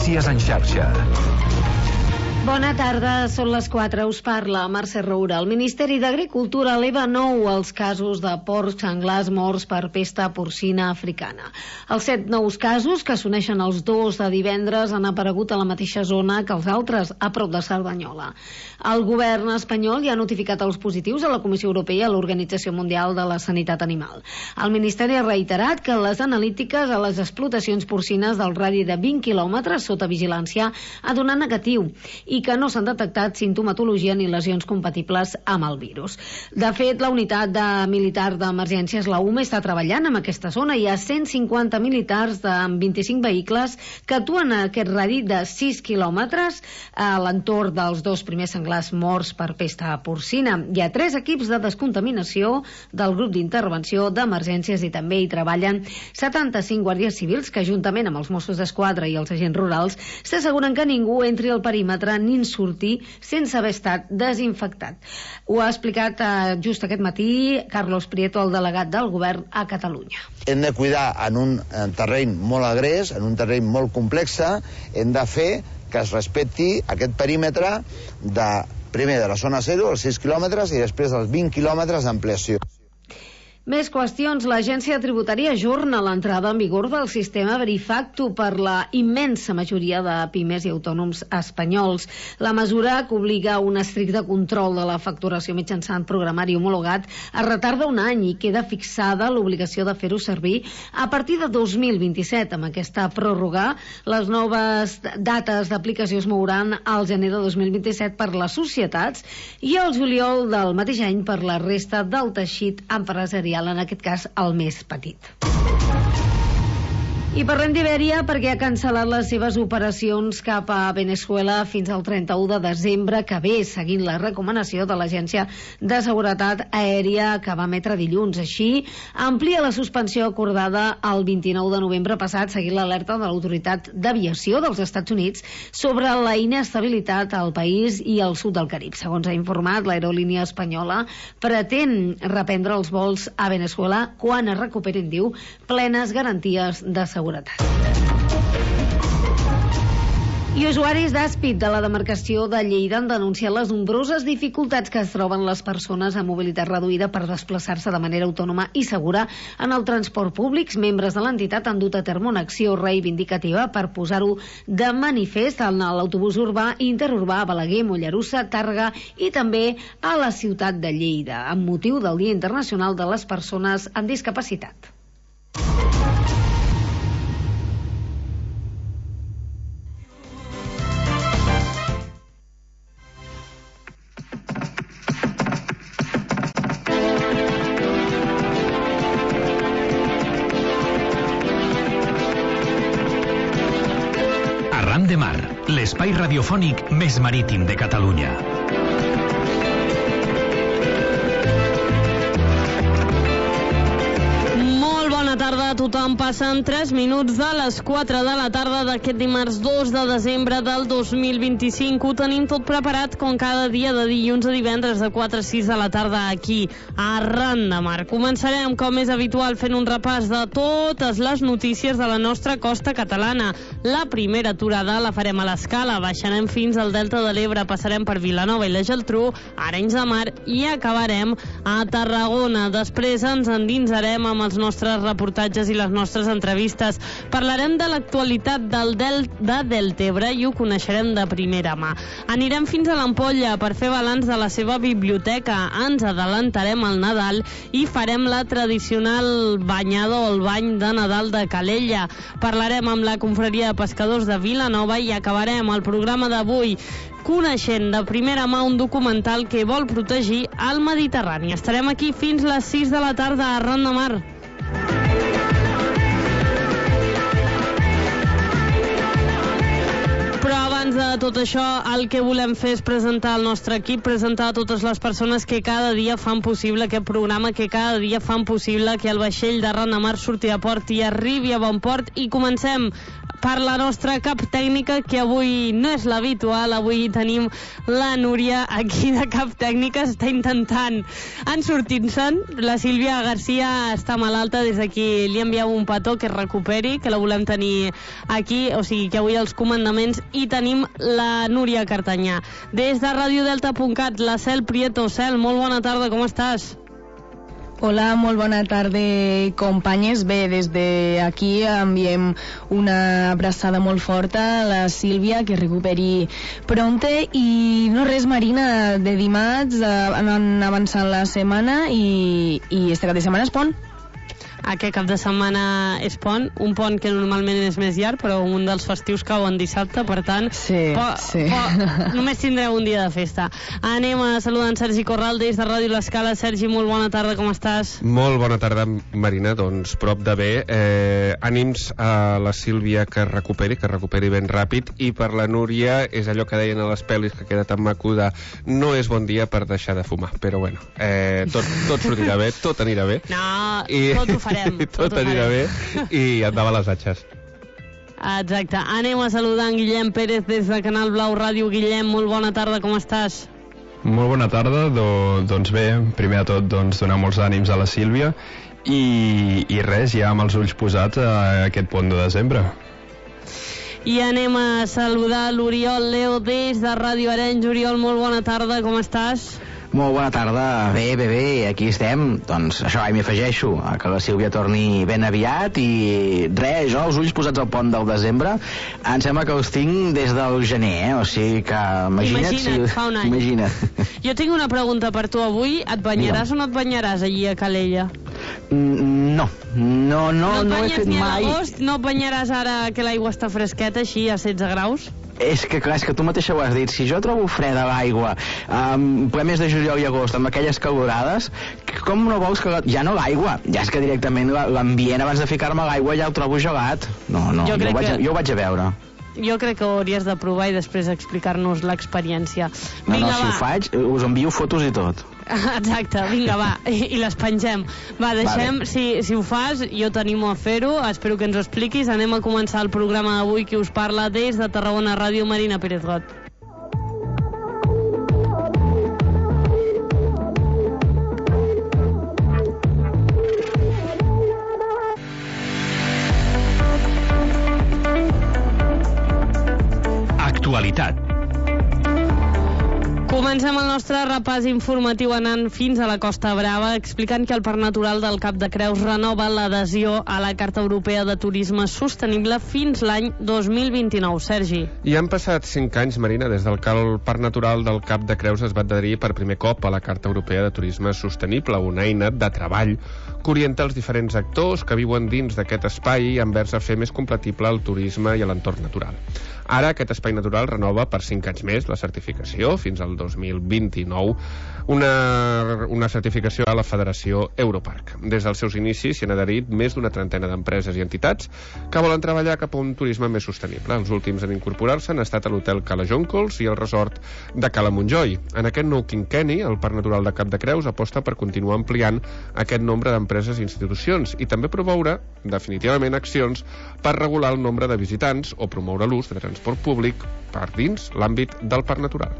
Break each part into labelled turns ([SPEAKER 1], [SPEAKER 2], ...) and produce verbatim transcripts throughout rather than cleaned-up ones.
[SPEAKER 1] Notícies en xarxa.
[SPEAKER 2] Bona tarda, són les quatre, us parla Mercè Roura. El Ministeri d'Agricultura eleva nou els casos de porcs senglars morts per pesta porcina africana. Els set nous casos, que s'uneixen als dos de divendres, han aparegut a la mateixa zona que els altres, a prop de Cerdanyola. El govern espanyol ja ha notificat els positius a la Comissió Europea i a l'Organització Mundial de la Sanitat Animal. El Ministeri ha reiterat que les analítiques a les explotacions porcines del radi de vint quilòmetres sota vigilància ha donat negatiu i que no s'han detectat simptomatologia ni lesions compatibles amb el virus. De fet, la unitat de militar d'emergències, la U M E, està treballant en aquesta zona. Hi ha cent cinquanta militars de, amb vint-i-cinc vehicles que actuen a aquest radi de sis quilòmetres a l'entorn dels dos primers senglars morts per pesta porcina. Hi ha tres equips de descontaminació del grup d'intervenció d'emergències i també hi treballen setanta-cinc guàrdies civils que, juntament amb els Mossos d'Esquadra i els agents rurals, s'asseguren que ningú entri al perímetre ni en sortir sense haver estat desinfectat. Ho ha explicat eh, just aquest matí Carlos Prieto, el delegat del govern a Catalunya.
[SPEAKER 3] Hem de cuidar en un en terreny molt agrés, en un terreny molt complex, hem de fer que es respecti aquest perímetre de, primer de la zona zero, els sis quilòmetres, i després els vint quilòmetres d'ampliació.
[SPEAKER 2] Més qüestions. L'Agència Tributària ajorna l'entrada en vigor del sistema Verifactu per la immensa majoria de pimes i autònoms espanyols. La mesura, que obliga un estricte control de la facturació mitjançant programari homologat, es retarda un any i queda fixada l'obligació de fer-ho servir a partir de dos mil vint-i-set. Amb aquesta pròrroga, les noves dates d'aplicació es mouran al gener de dos mil vint-i-set per les societats i al juliol del mateix any per la resta del teixit empresarial, en aquest cas el més petit. I parlem d'Ibèria perquè ha cancel·lat les seves operacions cap a Venezuela fins al trenta-u de desembre que ve, seguint la recomanació de l'Agència de Seguretat Aèria que va emetre dilluns. Així, amplia la suspensió acordada el vint-i-nou de novembre passat, seguint l'alerta de l'Autoritat d'Aviació dels Estats Units sobre la inestabilitat al país i al sud del Carib. Segons ha informat, l'aerolínia espanyola pretén reprendre els vols a Venezuela quan es recuperin, diu, plenes garanties de seguretat. I usuaris d'Àspid de la demarcació de Lleida han denunciat les nombroses dificultats que es troben les persones amb mobilitat reduïda per desplaçar-se de manera autònoma i segura en el transport públic. Membres de l'entitat han dut a terme una acció reivindicativa per posar-ho de manifest en l'autobús urbà i interurbà a Balaguer, Mollerussa, Tàrrega i també a la ciutat de Lleida, amb motiu del Dia Internacional de les Persones amb Discapacitat.
[SPEAKER 1] Arran de Mar, l'espai radiofònic més marítim de Catalunya.
[SPEAKER 4] Bona tarda a tothom. Passen tres minuts de les quatre de la tarda d'aquest dimarts dos de desembre del dos mil vint-i-cinc. Ho tenim tot preparat com cada dia de dilluns a divendres de quatre a sis de la tarda aquí a Arran de Mar. Començarem, com és habitual, fent un repàs de totes les notícies de la nostra costa catalana. La primera aturada la farem a l'Escala, baixarem fins al Delta de l'Ebre, passarem per Vilanova i la Geltrú, Arenys de Mar i acabarem a Tarragona. Després ens endinsarem amb els nostres reportatges i les nostres entrevistes. Parlarem de l'actualitat del del de Deltebre i ho coneixerem de primera mà. Anirem fins a l'Ampolla per fer balanç de la seva biblioteca. Ens adelantarem al Nadal i farem la tradicional banyada o el bany de Nadal de Calella. Parlarem amb la confraria de pescadors de Vilanova i acabarem el programa d'avui coneixent de primera mà un documental que vol protegir el Mediterrani. Estarem aquí fins les sis de la tarda a Arran de Mar. Però abans de tot això, el que volem fer és presentar el nostre equip, presentar a totes les persones que cada dia fan possible aquest programa, que cada dia fan possible que el vaixell d'Arran de Mar surti a port i arribi a bon port. I comencem per la nostra cap tècnica, que avui no és l'habitual. Avui tenim la Núria aquí de cap tècnica, està intentant en sortir-se'n. La Sílvia Garcia està malalta, des d'aquí li envieu un petó que es recuperi, que la volem tenir aquí, o sigui que avui als comandaments hi tenim la Núria Cartanyà. Des de radiodelta punt cat, la Cel Prieto. Cel, molt bona tarda, com estàs?
[SPEAKER 5] Hola, molt bona tarda, companyes. Bé, des d'aquí enviem una abraçada molt forta a la Sílvia, que recuperi pronte. I no res, Marina, de dimarts han avançat la setmana i, i este cap de setmana és pont.
[SPEAKER 4] Aquest cap de setmana és pont, un pont que normalment és més llarg, però un dels festius cau en dissabte, per tant,
[SPEAKER 5] sí,
[SPEAKER 4] po,
[SPEAKER 5] sí.
[SPEAKER 4] Po, només tindreu un dia de festa. Anem a saludar en Sergi Corral des de Ràdio L'Escala. Sergi, molt bona tarda, com estàs?
[SPEAKER 6] Molt bona tarda, Marina, doncs prop de bé. Eh, ànims a la Sílvia que recuperi, que recuperi ben ràpid, i per la Núria és allò que deien a les pel·lis, que queda tan maco de no és bon dia per deixar de fumar, però bueno, eh, tot, tot sortirà bé, tot anirà bé.
[SPEAKER 4] No,
[SPEAKER 6] I...
[SPEAKER 4] tot ho farem.
[SPEAKER 6] I tot, tot anirà bé i endavant les atxes.
[SPEAKER 4] Exacte. Anem a saludar en Guillem Pérez des de Canal Blau Ràdio. Guillem, molt bona tarda, com estàs?
[SPEAKER 7] Molt bona tarda, do, doncs bé, primer de tot doncs, donar molts ànims a la Sílvia i, i res, ja amb els ulls posats a aquest pont de desembre.
[SPEAKER 4] I anem a saludar l'Oriol Leo des de Ràdio Arenys. Oriol, molt bona tarda, com estàs?
[SPEAKER 8] Molt bona tarda, bé, bé, bé, aquí estem. Doncs això, hi m'afegeixo, que la Sílvia torni ben aviat i res, jo els ulls posats al pont del desembre em sembla que els tinc des del gener, eh? O sigui que imagina't,
[SPEAKER 4] imagina't
[SPEAKER 8] si...
[SPEAKER 4] fa un any.
[SPEAKER 8] Imagina't.
[SPEAKER 4] Jo tinc una pregunta per tu avui. Et banyaràs Digue'm. o no et banyaràs allí a Calella?
[SPEAKER 8] Mm, no, no, no,
[SPEAKER 4] no,
[SPEAKER 8] no he fet
[SPEAKER 4] ni
[SPEAKER 8] mai.
[SPEAKER 4] a l'agost? No et banyaràs ara que l'aigua està fresqueta, així a setze graus?
[SPEAKER 8] És que clar, és que tu mateixa ho has dit. Si jo trobo freda l'aigua um, ple mes de juliol i agost amb aquelles calorades, com no vols que... La... Ja no l'aigua, ja és que directament l'ambient abans de ficar-me a l'aigua ja el trobo gelat. No, no, jo, jo, ho, vaig a, jo ho vaig a veure.
[SPEAKER 4] Jo crec que ho hauries de provar i després explicar-nos l'experiència.
[SPEAKER 8] No, no, si ho faig, us envio fotos i tot.
[SPEAKER 4] Exacte, vinga, va, i, i les pengem. Va, deixem, vale. si, si ho fas, jo t'animo a fer-ho, espero que ens ho expliquis. Anem a començar el programa d'avui. Qui us parla des de Tarragona Ràdio, Marina Pérez Got.
[SPEAKER 1] Actualitat.
[SPEAKER 4] Comencem el nostre repàs informatiu anant fins a la Costa Brava, explicant que el Parc Natural del Cap de Creus renova l'adhesió a la Carta Europea de Turisme Sostenible fins l'any dos mil vint-i-nou. Sergi.
[SPEAKER 6] I han passat cinc anys, Marina, des del que el Parc Natural del Cap de Creus es va adherir per primer cop a la Carta Europea de Turisme Sostenible, una eina de treball que orienta els diferents actors que viuen dins d'aquest espai envers a fer més compatible el turisme i l'entorn natural. Ara aquest espai natural renova per cinc anys més la certificació fins al dos mil vint-i-nou, una, una certificació a la Federació Europarc. Des dels seus inicis s'hi han adherit més d'una trentena d'empreses i entitats que volen treballar cap a un turisme més sostenible. Els últims en incorporar-se han estat l'hotel Cala Joncols i el resort de Cala Montjoi. En aquest nou quinquenni, el Parc Natural de Cap de Creus aposta per continuar ampliant aquest nombre d'empreses i institucions i també promoure definitivament accions per regular el nombre de visitants o promoure l'ús de transport públic per dins l'àmbit del Parc Natural.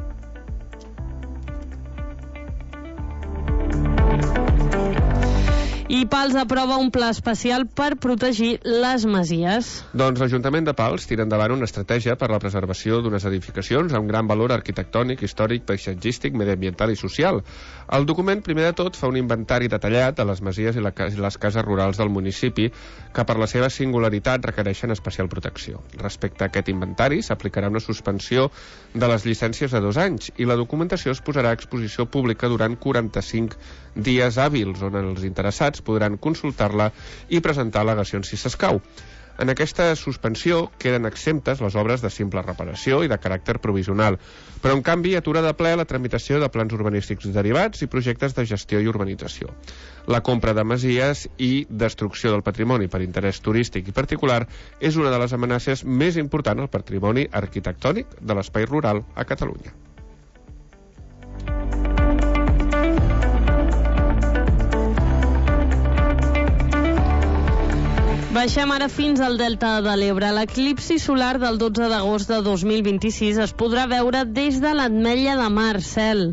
[SPEAKER 4] I Pals aprova un pla especial per protegir les masies.
[SPEAKER 6] Doncs l'Ajuntament de Pals tira endavant una estratègia per la preservació d'unes edificacions amb gran valor arquitectònic, històric, paisatgístic, mediambiental i social. El document, primer de tot, fa un inventari detallat de les masies i les cases rurals del municipi que per la seva singularitat requereixen especial protecció. Respecte a aquest inventari, s'aplicarà una suspensió de les llicències de dos anys i la documentació es posarà a exposició pública durant quaranta-cinc dies hàbils, on els interessats podran consultar-la i presentar al·legacions si s'escau. En aquesta suspensió queden exemptes les obres de simple reparació i de caràcter provisional, però en canvi atura de ple la tramitació de plans urbanístics derivats i projectes de gestió i urbanització. La compra de masies i destrucció del patrimoni per interès turístic i particular és una de les amenaces més importants al patrimoni arquitectònic de l'espai rural a Catalunya.
[SPEAKER 4] Baixem ara fins al Delta de l'Ebre. L'eclipsi solar del dotze d'agost de dos mil vint-i-sis es podrà veure des de l'Ametlla de Mar, Cel.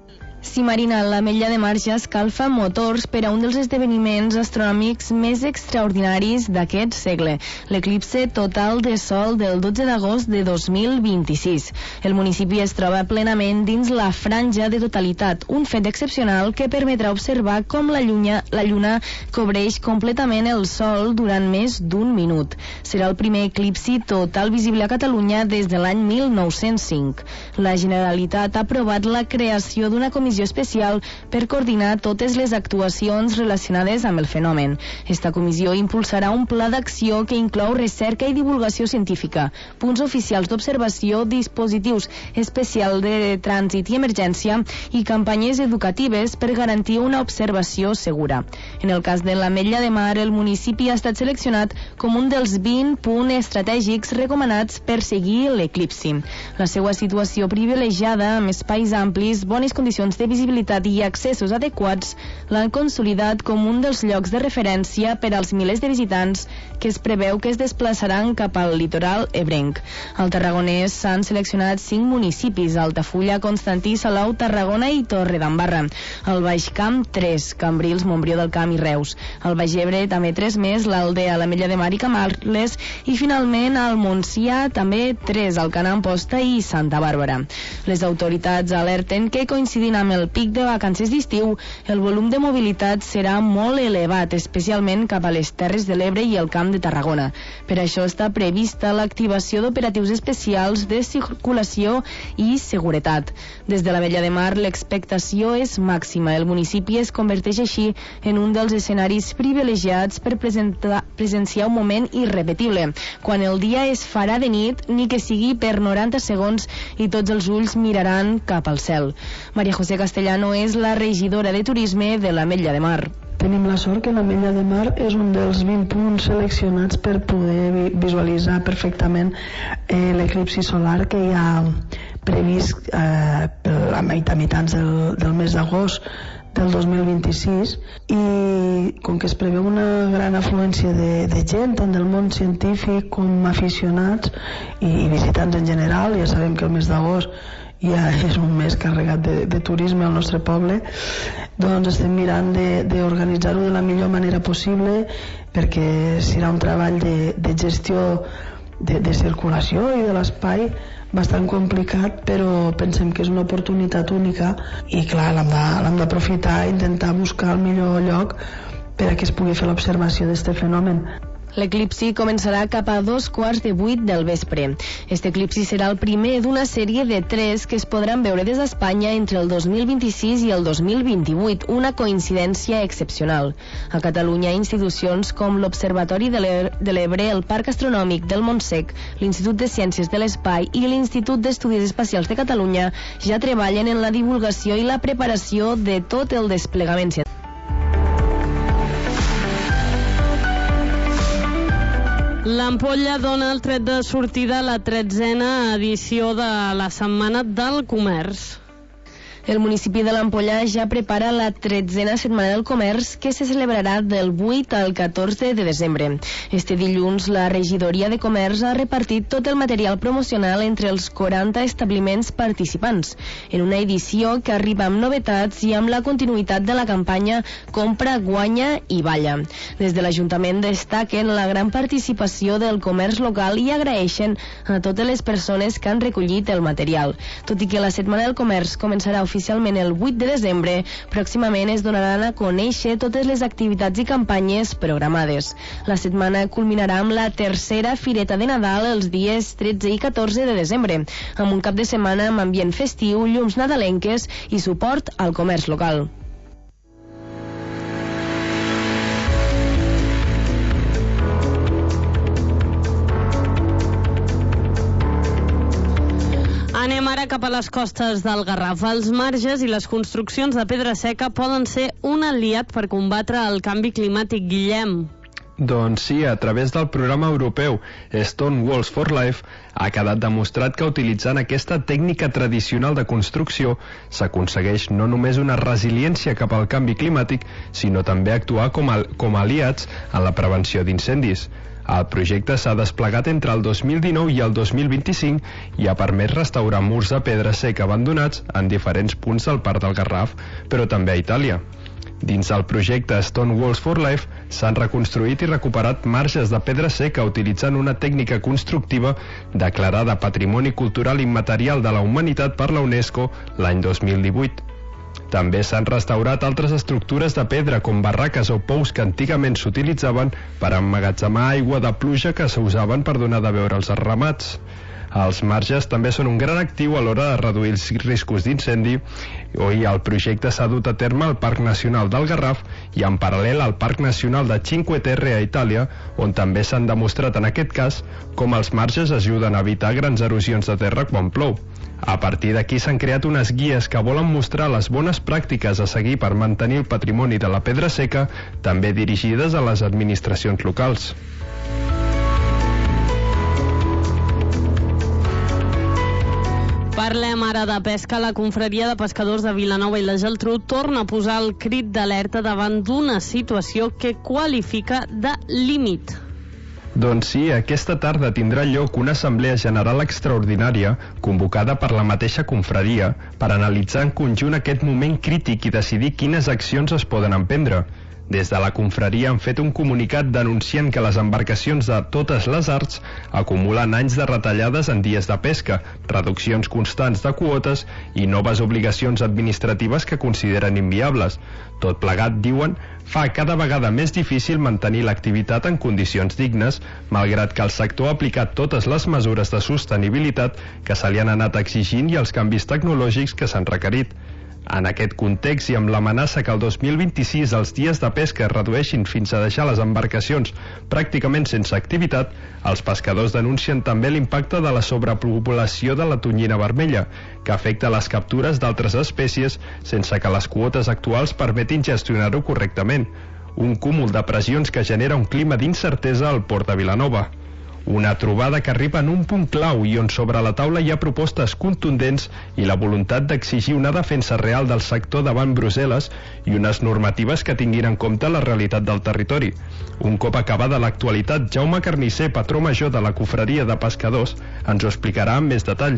[SPEAKER 5] Sí, Marina, l'Ametlla de Mar ja escalfa motors per a un dels esdeveniments astronòmics més extraordinaris d'aquest segle, l'eclipse total de sol del dotze d'agost de dos mil vint-i-sis. El municipi es troba plenament dins la franja de totalitat, un fet excepcional que permetrà observar com la lluna, la lluna cobreix completament el sol durant més d'un minut. Serà el primer eclipsi total visible a Catalunya des de l'any mil nou-cents cinc. La Generalitat ha aprovat la creació d'una comissió especial per coordinar totes les actuacions relacionades amb el fenomen. Esta comissió impulsarà un pla d'acció que inclou recerca i divulgació científica, punts oficials d'observació, dispositius especials de trànsit i emergència i campanyes educatives per garantir una observació segura. En el cas de l'Ametlla de Mar, el municipi ha estat seleccionat com un dels vint punts estratègics recomanats per seguir l'eclipsi. La seva situació privilegiada, amb espais amplis, bones condicions de visibilitat i accessos adequats, l'han consolidat com un dels llocs de referència per als milers de visitants que es preveu que es desplaçaran cap al litoral ebrenc. Al Tarragonès s'han seleccionat cinc municipis: Altafulla, Constantí, Salou, Tarragona i Torredembarra. Al Baix Camp, tres: Cambrils, Montbrió del Camp i Reus. Al Baix Ebre, també tres més: l'Aldea, l'Ametlla de Mar i Camarles. I finalment al Montsià, també tres: Alcanar, Amposta i Santa Bàrbara. Les autoritats alerten que, coincidint amb el pic de vacances d'estiu, el volum de mobilitat serà molt elevat, especialment cap a les Terres de l'Ebre i el Camp de Tarragona. Per això està prevista l'activació d'operatius especials de circulació i seguretat. Des de l'Ametlla de Mar, l'expectació és màxima. El municipi es converteix així en un dels escenaris privilegiats per presentar, presenciar un moment irrepetible, quan el dia es farà de nit, ni que sigui per noranta segons, i tots els ulls miraran cap al cel. Maria José Castellano és la regidora de Turisme de l'Ametlla de Mar.
[SPEAKER 9] Tenim la sort que l'Ametlla de Mar és un dels vint punts seleccionats per poder visualitzar perfectament eh, l'eclipsi solar que hi ha previst eh, per la meitat mitjans del, del mes d'agost del dos mil vint-i-sis, i com que es preveu una gran afluència de, de gent, tant del món científic com aficionats i, i visitants en general, ja sabem que el mes d'agost ja és un mes carregat de, de turisme al nostre poble, doncs estem mirant d'organitzar-ho de, de la millor manera possible, perquè serà un treball de, de gestió de, de circulació i de l'espai bastant complicat, però pensem que és una oportunitat única i clar, l'hem d'aprofitar i intentar buscar el millor lloc per a que es pugui fer l'observació d'aquest fenomen.
[SPEAKER 5] L'eclipsi començarà cap a dos quarts de vuit del vespre. Este eclipsi serà el primer d'una sèrie de tres que es podran veure des d'Espanya entre el dos mil vint-i-sis i el dos mil vint-i-vuit, una coincidència excepcional. A Catalunya, institucions com l'Observatori de l'Ebre, el Parc Astronòmic del Montsec, l'Institut de Ciències de l'Espai i l'Institut d'Estudis Espacials de Catalunya ja treballen en la divulgació i la preparació de tot el desplegament científic.
[SPEAKER 4] L'Ampolla dona el tret de sortida a la tretzena edició de la Setmana del Comerç.
[SPEAKER 5] El municipi de l'Ampolla ja prepara la tretzena Setmana del Comerç, que se celebrarà del vuit al catorze de desembre. Este dilluns, la regidoria de Comerç ha repartit tot el material promocional entre els quaranta establiments participants, en una edició que arriba amb novetats i amb la continuïtat de la campanya Compra, Guanya i Balla. Des de l'Ajuntament destaquen la gran participació del comerç local i agraeixen a totes les persones que han recollit el material. Tot i que la Setmana del Comerç començarà oficialment oficialment el vuit de desembre, pròximament es donaran a conèixer totes les activitats i campanyes programades. La setmana culminarà amb la tercera Fireta de Nadal els dies tretze i catorze de desembre, amb un cap de setmana amb ambient festiu, llums nadalenques i suport al comerç local.
[SPEAKER 4] Anem ara cap a les costes del Garraf. Els marges i les construccions de pedra seca poden ser un aliat per combatre el canvi climàtic, Guillem.
[SPEAKER 7] Doncs sí, a través del programa europeu Stone Walls for Life ha quedat demostrat que utilitzant aquesta tècnica tradicional de construcció s'aconsegueix no només una resiliència cap al canvi climàtic, sinó també actuar com a, com a aliats en la prevenció d'incendis. El projecte s'ha desplegat entre el dos mil dinou i el dos mil vint-i-cinc i ha permès restaurar murs de pedra seca abandonats en diferents punts del Parc del Garraf, però també a Itàlia. Dins el projecte Stone Walls for Life s'han reconstruït i recuperat marges de pedra seca utilitzant una tècnica constructiva declarada Patrimoni Cultural Immaterial de la Humanitat per la UNESCO l'any dos mil divuit. També s'han restaurat altres estructures de pedra com barraques o pous que antigament s'utilitzaven per emmagatzemar aigua de pluja que s'usaven per donar de beure als ramats. Els marges també són un gran actiu a l'hora de reduir els riscos d'incendi i el projecte s'ha dut a terme al Parc Nacional del Garraf i en paral·lel al Parc Nacional de Cinque Terre a Itàlia, on també s'han demostrat en aquest cas com els marges ajuden a evitar grans erosions de terra quan plou. A partir d'aquí s'han creat unes guies que volen mostrar les bones pràctiques a seguir per mantenir el patrimoni de la pedra seca, també dirigides a les administracions locals.
[SPEAKER 4] Parlem ara de pesca. La confraria de pescadors de Vilanova i la Geltrú torna a posar el crit d'alerta davant d'una situació que qualifica de límit.
[SPEAKER 7] Doncs sí, aquesta tarda tindrà lloc una assemblea general extraordinària convocada per la mateixa confraria per analitzar en conjunt aquest moment crític i decidir quines accions es poden emprendre. Des de la confraria han fet un comunicat denunciant que les embarcacions de totes les arts acumulen anys de retallades en dies de pesca, reduccions constants de quotes i noves obligacions administratives que consideren inviables. Tot plegat, diuen, fa cada vegada més difícil mantenir l'activitat en condicions dignes, malgrat que el sector ha aplicat totes les mesures de sostenibilitat que se li han anat exigint i els canvis tecnològics que s'han requerit. En aquest context i amb l'amenaça que el dos mil vint-i-sis els dies de pesca es redueixin fins a deixar les embarcacions pràcticament sense activitat, els pescadors denuncien també l'impacte de la sobrepopulació de la tonyina vermella, que afecta les captures d'altres espècies sense que les quotes actuals permetin gestionar-ho correctament. Un cúmul de pressions que genera un clima d'incertesa al port de Vilanova. Una trobada que arriba en un punt clau i on sobre la taula hi ha propostes contundents i la voluntat d'exigir una defensa real del sector davant Brussel·les i unes normatives que tinguin en compte la realitat del territori. Un cop acabada l'actualitat, Jaume Carnisser, patró major de la confraria de pescadors, ens ho explicarà amb més detall.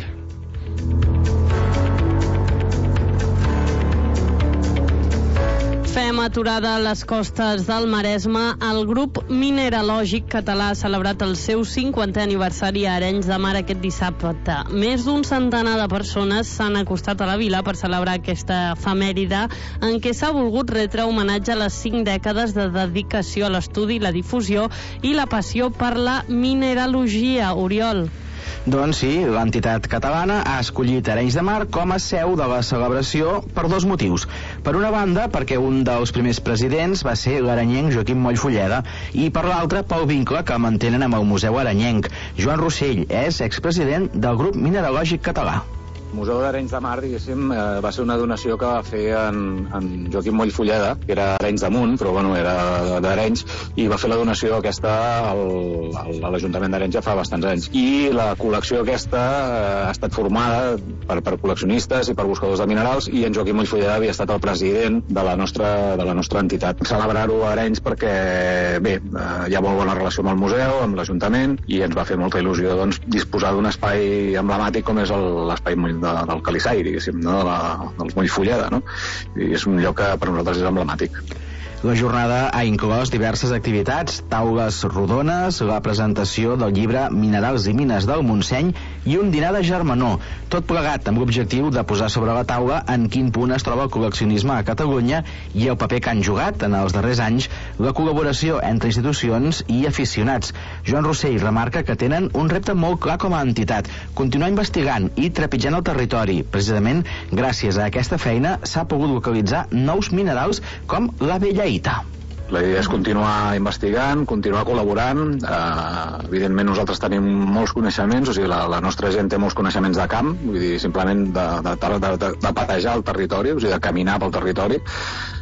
[SPEAKER 4] Fem aturada a les costes del Maresme. El grup mineralògic català ha celebrat el seu cinquantè aniversari a Arenys de Mar aquest dissabte. Més d'un centenar de persones s'han acostat a la vila per celebrar aquesta efemèride en què s'ha volgut retre homenatge a les cinc dècades de dedicació a l'estudi, la difusió i la passió per la mineralogia. Oriol.
[SPEAKER 8] Doncs sí, l'entitat catalana ha escollit Arenys de Mar com a seu de la celebració per dos motius. Per una banda, perquè un dels primers presidents va ser l'arenyenc Joaquim Moll Fulleda, i per l'altra, pel vincle que mantenen amb el Museu Arenyenc. Joan Rossell és expresident del grup mineralògic català.
[SPEAKER 10] El Museu d'Arenys de Mar, diguéssim, eh, va ser una donació que va fer en, en Joaquim Moll Fulleda, que era Arenys d'Amunt, però bueno, era d'Arenys, i va fer la donació aquesta al, al, a l'Ajuntament d'Arenys ja fa bastants anys. I la col·lecció aquesta eh, ha estat formada per, per col·leccionistes i per buscadors de minerals, i en Joaquim Moll Fulleda havia estat el president de la nostra, de la nostra entitat. Celebrar-ho a Arenys perquè, bé, eh, hi ha molt bona relació amb el museu, amb l'Ajuntament, i ens va fer molta il·lusió doncs, disposar d'un espai emblemàtic com és l'espai Moll de, del Calissai, diguéssim, no? de la, dels Moll Fulleda, no? I és un lloc que per nosaltres és emblemàtic.
[SPEAKER 8] La jornada ha inclòs diverses activitats, taules rodones, la presentació del llibre Minerals i Mines del Montseny i un dinar de germanor, tot plegat amb l'objectiu de posar sobre la taula en quin punt es troba el col·leccionisme a Catalunya i el paper que han jugat en els darrers anys la col·laboració entre institucions i aficionats. Joan Rossell remarca que tenen un repte molt clar com a entitat, continuar investigant i trepitjant el territori. Precisament gràcies a aquesta feina s'ha pogut localitzar nous minerals com la bellaïta.
[SPEAKER 10] La idea és continuar investigant, continuar col·laborant. Eh, evidentment nosaltres tenim molts coneixements, o sigui, la, la nostra gent té molts coneixements de camp, vull dir, simplement de, de, de, de, de patejar el territori, o sigui, de caminar pel territori.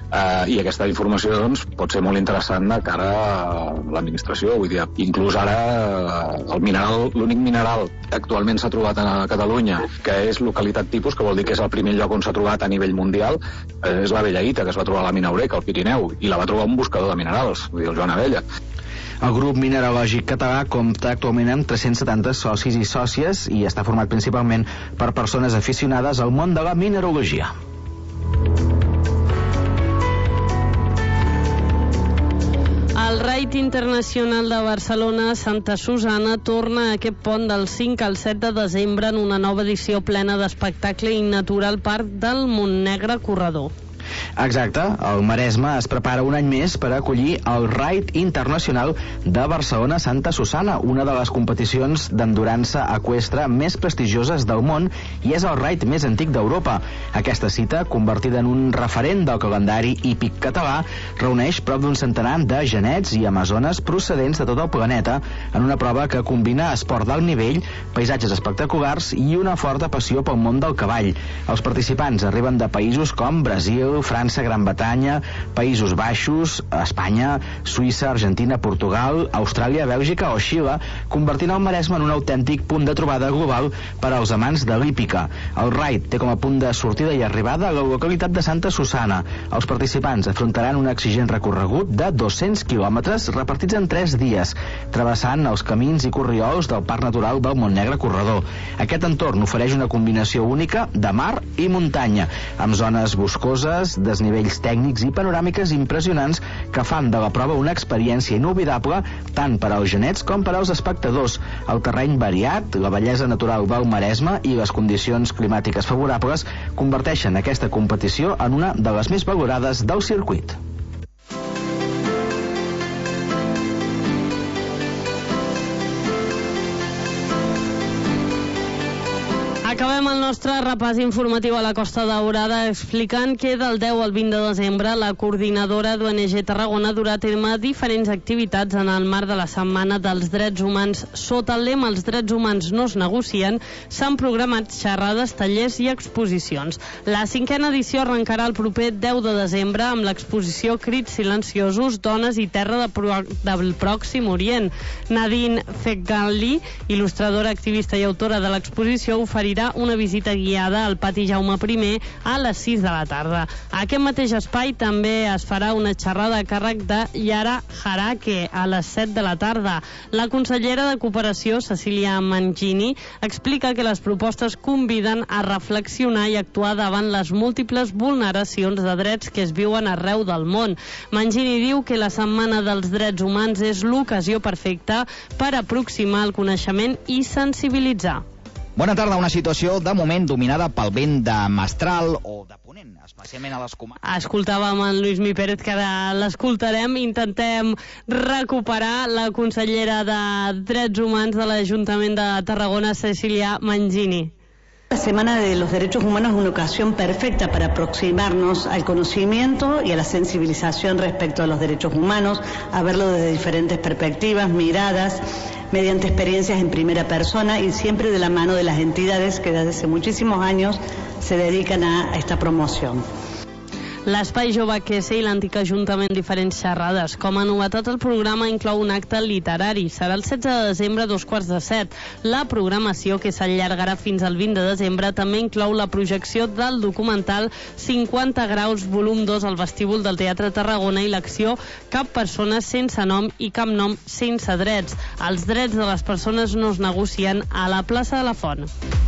[SPEAKER 10] Eh, I aquesta informació doncs, pot ser molt interessant de cara a l'administració. Vull dir, inclús ara el mineral, l'únic mineral que actualment s'ha trobat a Catalunya, que és localitat tipus, que vol dir que és el primer lloc on s'ha trobat a nivell mundial, eh, és la Belleïta, que es va trobar a la mina Eureka, al Pirineu, i la va trobar un buscador de minerals, vull dir, el Joan Abella.
[SPEAKER 8] El grup mineralògic català compta actualment amb tres-cents setanta socis i sòcies i està format principalment per persones aficionades al món de la mineralogia.
[SPEAKER 4] El Raid Internacional de Barcelona Santa Susana torna a aquest pont del cinc al set de desembre en una nova edició plena d'espectacle i natural Parc del Montnegre Corredor.
[SPEAKER 8] Exacte, el Maresme es prepara un any més per acollir el Raid Internacional de Barcelona Santa Susana, una de les competicions d'endurança eqüestre més prestigioses del món i és el raid més antic d'Europa. Aquesta cita, convertida en un referent del calendari hípic català, reuneix prop d'un centenar de genets i amazones procedents de tot el planeta en una prova que combina esport d'alt nivell, paisatges espectaculars i una forta passió pel món del cavall. Els participants arriben de països com Brasil, França, Gran Bretanya, Països Baixos, Espanya, Suïssa, Argentina, Portugal, Austràlia, Bèlgica o Xile, convertint el Maresme en un autèntic punt de trobada global per als amants de l'hípica. El raid té com a punt de sortida i arribada a la localitat de Santa Susana. Els participants afrontaran un exigent recorregut de dos-cents quilòmetres repartits en tres dies, travessant els camins i corriols del Parc Natural del Montnegre Corredor. Aquest entorn ofereix una combinació única de mar i muntanya, amb zones boscoses, desnivells tècnics i panoràmiques impressionants que fan de la prova una experiència inolvidable tant per als genets com per als espectadors. El terreny variat, la bellesa natural del Maresme i les condicions climàtiques favorables converteixen aquesta competició en una de les més valorades del circuit.
[SPEAKER 4] Acabem el nostre repàs informatiu a la Costa Daurada explicant que del deu al vint de desembre la coordinadora d'O N G Tarragona durà a terme diferents activitats en el marc de la Setmana dels Drets Humans. Sota el lema Els drets humans no es negocien, s'han programat xerrades, tallers i exposicions. La cinquena edició arrencarà el proper deu de desembre amb l'exposició Crits silenciosos, dones i terra de pro del Pròxim Orient. Nadine Fekgali, il·lustradora, activista i autora de l'exposició, oferirà una visita guiada al pati Jaume primer a les sis de la tarda. A aquest mateix espai també es farà una xerrada a càrrec de Yara Harake a les set de la tarda. La consellera de Cooperació, Cecília Mangini, explica que les propostes conviden a reflexionar i actuar davant les múltiples vulneracions de drets que es viuen arreu del món. Mangini diu que la Setmana dels Drets Humans és l'ocasió perfecta per aproximar el coneixement i sensibilitzar.
[SPEAKER 11] Bona tarda. Una situació de moment dominada pel vent de mestral o de ponent, especialment a les comarques.
[SPEAKER 4] Escoltàvem en Lluís Mi Pérez, que ara l'escoltarem. Intentem recuperar la consellera de Drets Humans de l'Ajuntament de Tarragona, Cecília Mangini.
[SPEAKER 12] La Semana de los Derechos Humanos es una ocasión perfecta para aproximarnos al conocimiento y a la sensibilización respecto a los derechos humanos, a verlo desde diferentes perspectivas, miradas, mediante experiencias en primera persona y siempre de la mano de las entidades que desde hace muchísimos años se dedican a esta promoción.
[SPEAKER 4] L'Espai Jove Q S i l'antic Ajuntament diferents xerrades. Com a novetat, el programa inclou un acte literari. Serà el setze de desembre a dos quarts de set. La programació, que s'allargarà fins al vint de desembre, també inclou la projecció del documental cinquanta graus, volum dos, al vestíbul del Teatre Tarragona i l'acció Cap persona sense nom i cap nom sense drets. Els drets de les persones no es negocien a la plaça de la Font.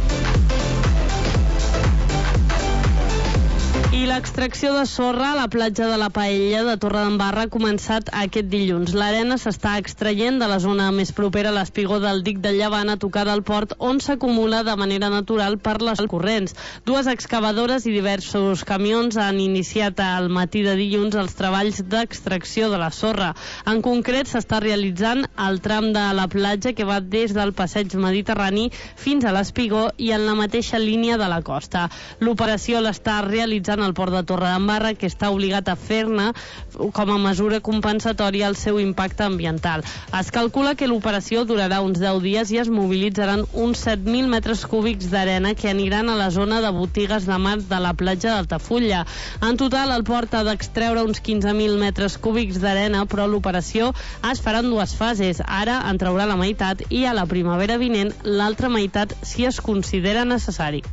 [SPEAKER 4] I l'extracció de sorra a la platja de la Paella de Torredembarra ha començat aquest dilluns. L'arena s'està extraient de la zona més propera a l'espigó del dic de Llevant a tocar del port, on s'acumula de manera natural per les corrents. Dues excavadores i diversos camions han iniciat al matí de dilluns els treballs d'extracció de la sorra. En concret, s'està realitzant el tram de la platja que va des del passeig mediterrani fins a l'espigó i en la mateixa línia de la costa. L'operació l'està realitzant el Port de Torredembarra, que està obligat a fer-ne com a mesura compensatòria el seu impacte ambiental. Es calcula que l'operació durarà uns deu dies i es mobilitzaran uns set mil metres cúbics d'arena que aniran a la zona de botigues de mar de la platja d'Altafulla. En total, el port ha d'extreure uns quinze mil metres cúbics d'arena, però l'operació es farà en dues fases. Ara en traurà la meitat i a la primavera vinent l'altra meitat si es considera necessari.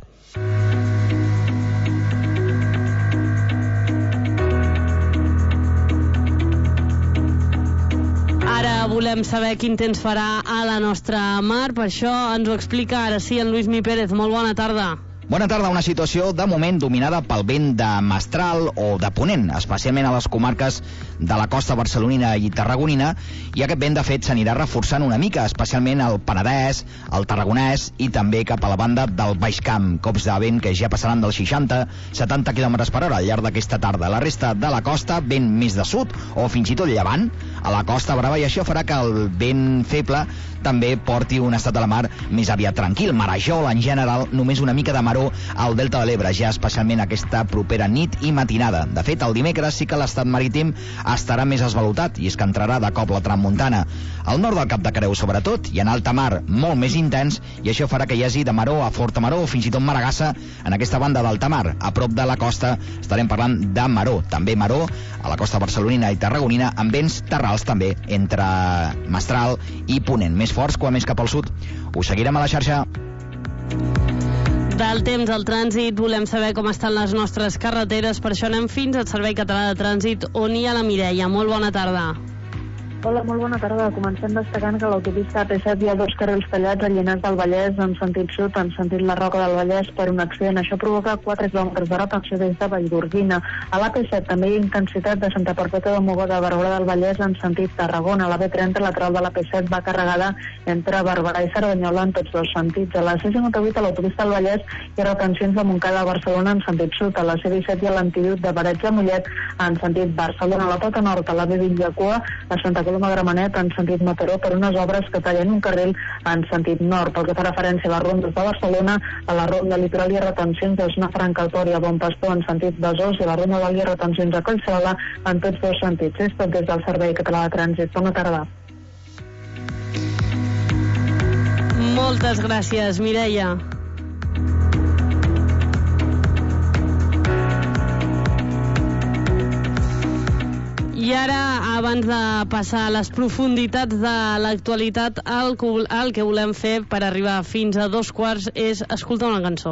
[SPEAKER 4] Ara volem saber quin temps farà a la nostra mar, per això ens ho explica ara sí en Lluís Mi Pérez. Molt bona tarda.
[SPEAKER 11] Bona tarda. Una situació de moment dominada pel vent de mestral o de ponent, especialment a les comarques de la costa barcelonina i tarragonina, i aquest vent de fet s'anirà reforçant una mica, especialment al Penedès, al Tarragonès i també cap a la banda del Baix Camp, cops de vent que ja passaran dels seixanta a setanta quilòmetres per hora al llarg d'aquesta tarda. La resta de la costa, vent més de sud o fins i tot llevant a la Costa Brava, i això farà que el vent feble també porti un estat de la mar més aviat tranquil. Marejol, en general, només una mica de maror al Delta de l'Ebre, ja especialment aquesta propera nit i matinada. De fet, el dimecres sí que l'estat marítim estarà més esvalutat, i és que entrarà de cop la tramuntana. Al nord del Cap de Creus, sobretot, i en alta mar molt més intens, i això farà que hi hagi de maror a forta maror, fins i tot maragassa, en aquesta banda d'alta mar. A prop de la costa estarem parlant de maror. També maror a la costa barcelonina i tarragonina, amb vents terrals també entre mestral i ponent, més forts quan més cap al sud. Ho seguirem a la xarxa.
[SPEAKER 4] Del temps al trànsit volem saber com estan les nostres carreteres, per això anem fins al Servei Català de Trànsit, on hi ha la Mireia. Molt bona tarda.
[SPEAKER 13] Hola, molt bona tarda. Comencem destacant que a l'autopista A P set hi ha dos carrils tallats a Llinars del Vallès en sentit sud, en sentit la Roca del Vallès, per un accident. Això provoca quatre quilòmetres de retenció des de Vallgorguina. A l'A P set també hi ha intensitat de Santa Perpètua de Mogoda a Barberà del Vallès en sentit Tarragona. La B trenta lateral de l'A P set va carregada entre Barberà i Cerdanyola en tots dos sentits. A la C cinquanta vuit a l'autopista del Vallès hi ha retencions de Montcada a Barcelona en sentit sud. A la C disset hi ha l'antidiut de Parets de Mollet en sentit Barcelona. A la Pota Nord, a la B vint de Cua, a Santa Coloma de Gramenet en sentit Mataró, per unes obres que tallen un carril en sentit nord. Pel que fa referència a les rondes de Barcelona, a la ronda litoral hi ha retencions de zona francatòria a Bon Pastor en sentit Besòs, i a la ronda del hi ha retencions a Collserola en tots dos sentits. És tot des del Servei Català de Trànsit. Bona tarda.
[SPEAKER 4] Moltes gràcies, Mireia. I ara, abans de passar a les profunditats de l'actualitat, el, el que volem fer per arribar fins a dos quarts és escoltar una cançó.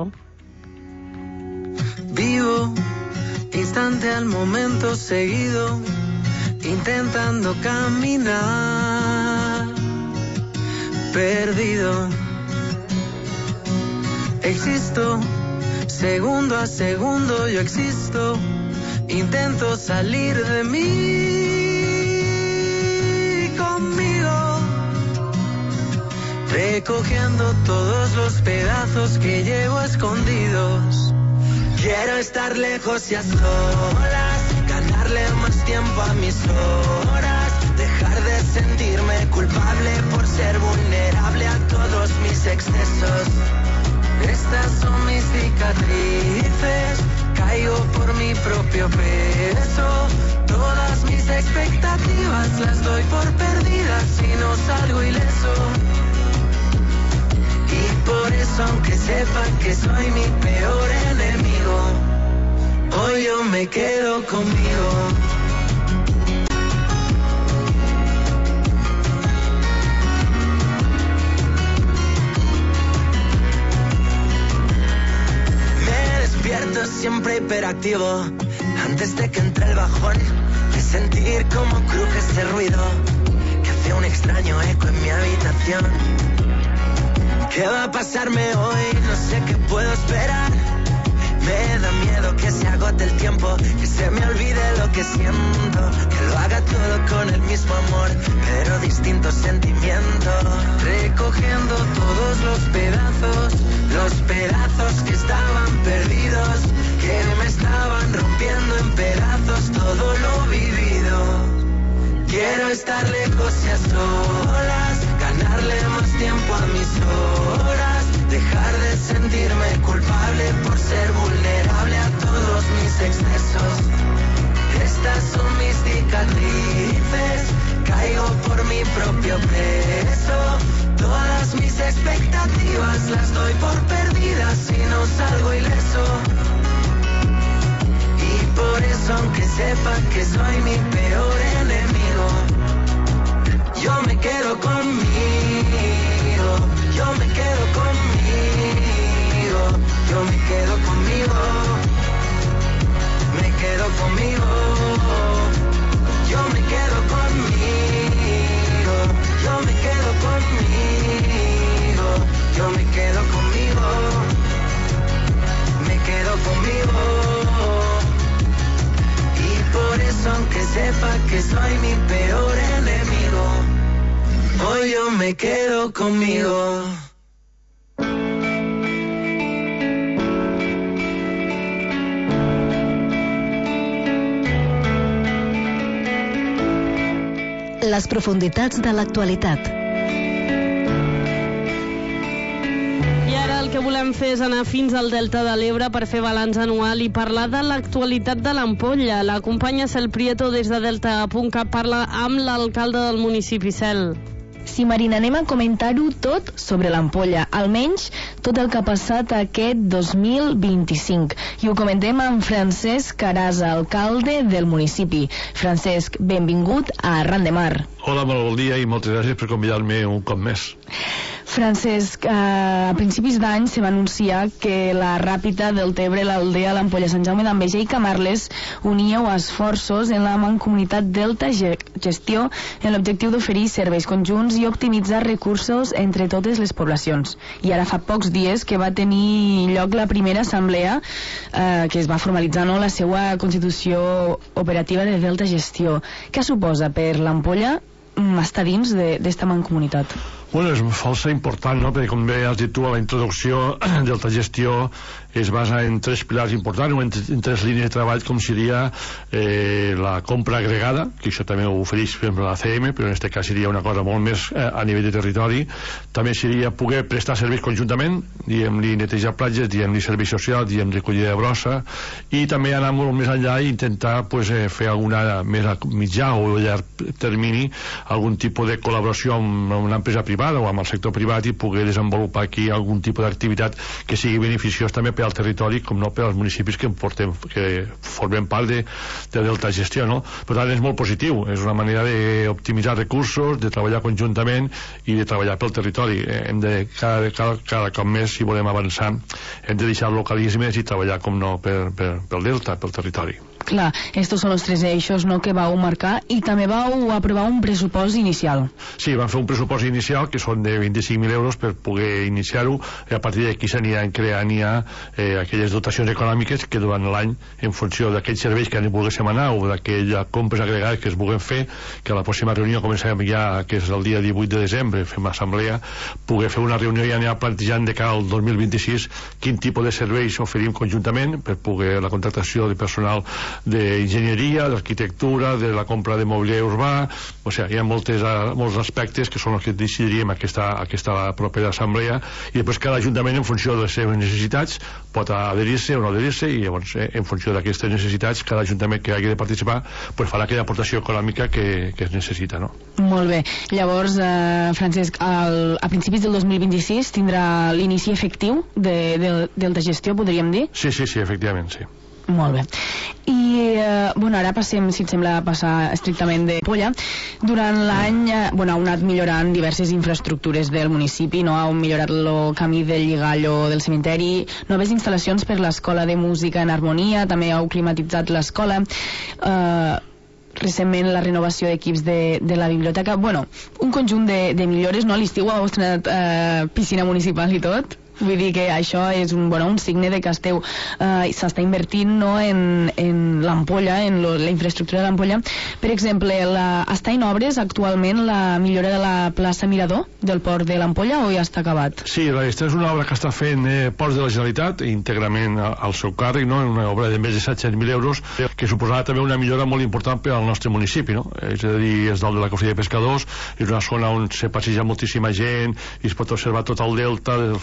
[SPEAKER 14] Vivo instante al momento seguido, intentando caminar, perdido. Existo, segundo a segundo yo existo. Intento salir de mí conmigo, recogiendo todos los pedazos que llevo escondidos. Quiero estar lejos y a solas, ganarle más tiempo a mis horas, dejar de sentirme culpable por ser vulnerable a todos mis excesos. Estas son mis cicatrices, caigo por mi propio peso. Todas mis expectativas las doy por perdidas si no salgo ileso. Y por eso, aunque sepan que soy mi peor enemigo, hoy yo me quedo conmigo. Despierto siempre hiperactivo, antes de que entre el bajón, de sentir como cruje ese ruido que hace un extraño eco en mi habitación. ¿Qué va a pasarme hoy? No sé qué puedo esperar. Me da miedo que se agote el tiempo, que se me olvide lo que siento, que lo haga todo con el mismo amor, pero distintos sentimientos. Recogiendo todos los pedazos, los pedazos que estaban perdidos, que me estaban rompiendo en pedazos todo lo vivido. Quiero estar lejos y a solas, ganarle más tiempo a mis horas, dejar de sentirme culpable por ser vulnerable a todos mis mis excesos. Estas son mis cicatrices, caigo por mi propio peso. Todas mis expectativas las doy por perdidas si no salgo ileso. Y por eso, aunque sepa que soy mi peor enemigo, yo me quedo conmigo, yo me quedo conmigo, yo me quedo conmigo, me quedo conmigo, yo me quedo conmigo, yo me quedo conmigo, yo me quedo conmigo, me quedo conmigo. Y por eso, aunque sepa que soy mi peor enemigo, hoy yo me quedo conmigo.
[SPEAKER 15] Les profunditats de l'actualitat.
[SPEAKER 4] I ara el que volem fer és anar fins al Delta de l'Ebre per fer balanç anual i parlar de l'actualitat de l'Ampolla. La companya Cel Prieto des de Delta punt cat parla amb l'alcalde del municipi. Cel.
[SPEAKER 5] Sí, Marina, anem a comentar-ho tot sobre l'Ampolla, almenys tot el que ha passat aquest dos mil vint-i-cinc. I ho comentem amb Francesc Carasa, alcalde del municipi. Francesc, benvingut a Arran de Mar.
[SPEAKER 16] Hola, molt bon dia i moltes gràcies per convidar-me un cop més.
[SPEAKER 5] Francesc, eh, a principis d'any se va anunciar que la Ràpita del Tebre, l'Aldea, l'Ampolla, Sant Jaume d'Enveja i Camarles uníeu esforços en la mancomunitat Delta Gestió en l'objectiu d'oferir serveis conjunts i optimitzar recursos entre totes les poblacions. I ara fa pocs dies que va tenir lloc la primera assemblea eh, que es va formalitzar, no, la seva constitució operativa de Delta Gestió. Què suposa per l'Ampolla estar dins d'esta mancomunitat?
[SPEAKER 16] Bueno, és força important, no? Perquè com bé has dit tu a la introducció, Delta Gestió es basa en tres pilars importants, o en, en tres línies de treball, com seria eh, la compra agregada, que això també ho ofereix per exemple la C M, però en aquest cas seria una cosa molt més eh, a nivell de territori. També seria poder prestar serveis conjuntament, diguem-li netejar platges, diguem-li servei social, diguem-li recollida de brossa, i també anar molt més enllà i intentar pues, eh, fer alguna més a mitjà o a llarg termini algun tipus de col·laboració amb una empresa privada o amb el sector privat i poder desenvolupar aquí algun tipus d'activitat que sigui beneficiós també per al territori, com no per als municipis que, portem, que formem part de, de Delta Gestió, no? Per tant, és molt positiu, és una manera d'optimitzar recursos, de treballar conjuntament i de treballar pel territori. Hem de, cada, cada, cada cop més, si volem avançar, hem de deixar localismes i treballar, com no, per, per, pel Delta, pel territori.
[SPEAKER 5] Clar, estos són els tres eixos, no, que vau marcar, i també vau aprovar un pressupost inicial.
[SPEAKER 16] Sí, vam fer un pressupost inicial que són de vint-i-cinc mil euros per poder iniciar-ho, i a partir d'aquí s'aniran creant ja eh, aquelles dotacions econòmiques que durant l'any, en funció d'aquells serveis que ens volguéssim anar o d'aquelles compres agregades que es vulguem fer, que a la pròxima reunió començarem ja, que és el dia divuit de desembre, fem assemblea, poder fer una reunió i anar plantejant de cara al dos mil vint-i-sis quin tipus de serveis oferim conjuntament per poder la contractació de personal d'enginyeria, d'arquitectura, de la compra de mobiliari urbà, o sigui, hi ha moltes, molts aspectes que són els que decidiríem aquesta, aquesta propera assemblea, i després cada ajuntament en funció de les seves necessitats pot adherir-se o no adherir-se, i llavors eh, en funció d'aquestes necessitats cada ajuntament que hagi de participar pues, farà aquella aportació econòmica que, que es necessita, no?
[SPEAKER 5] Molt bé, llavors eh, Francesc, al, a principis del dos mil vint-i-sis tindrà l'inici efectiu de, de, de la gestió, podríem dir?
[SPEAKER 16] Sí, sí, sí, efectivament, sí.
[SPEAKER 5] Molt bé. I, eh, bueno, ara passem, si et sembla, a passar estrictament de Polla. Durant l'any, eh, bueno, heu anat millorant diverses infraestructures del municipi, no? Heu millorat el camí del Lligallo del cementeri, noves instal·lacions per l'escola de música en harmonia, també heu climatitzat l'escola, eh, recentment la renovació d'equips de, de la biblioteca, bueno, un conjunt de, de millores, no? A l'estiu heu estrenat eh, piscina municipal i tot. Vull dir que això és un, bueno, un signe de que esteu eh, s'està invertint, no, en, en l'Ampolla, en lo, la infraestructura de l'Ampolla. Per exemple, la, està en obres actualment la millora de la plaça Mirador del port de l'Ampolla o ja està acabat?
[SPEAKER 16] Sí, aquesta és una obra que està fent eh, Ports de la Generalitat íntegrament al seu càrrec, no? Una obra de més de set-cents mil euros que suposarà també una millora molt important per al nostre municipi, no? És a dir, és dalt de la Cofrilla de Pescadors, és una zona on se passeja moltíssima gent i es pot observar tot el delta, des del Far del Fang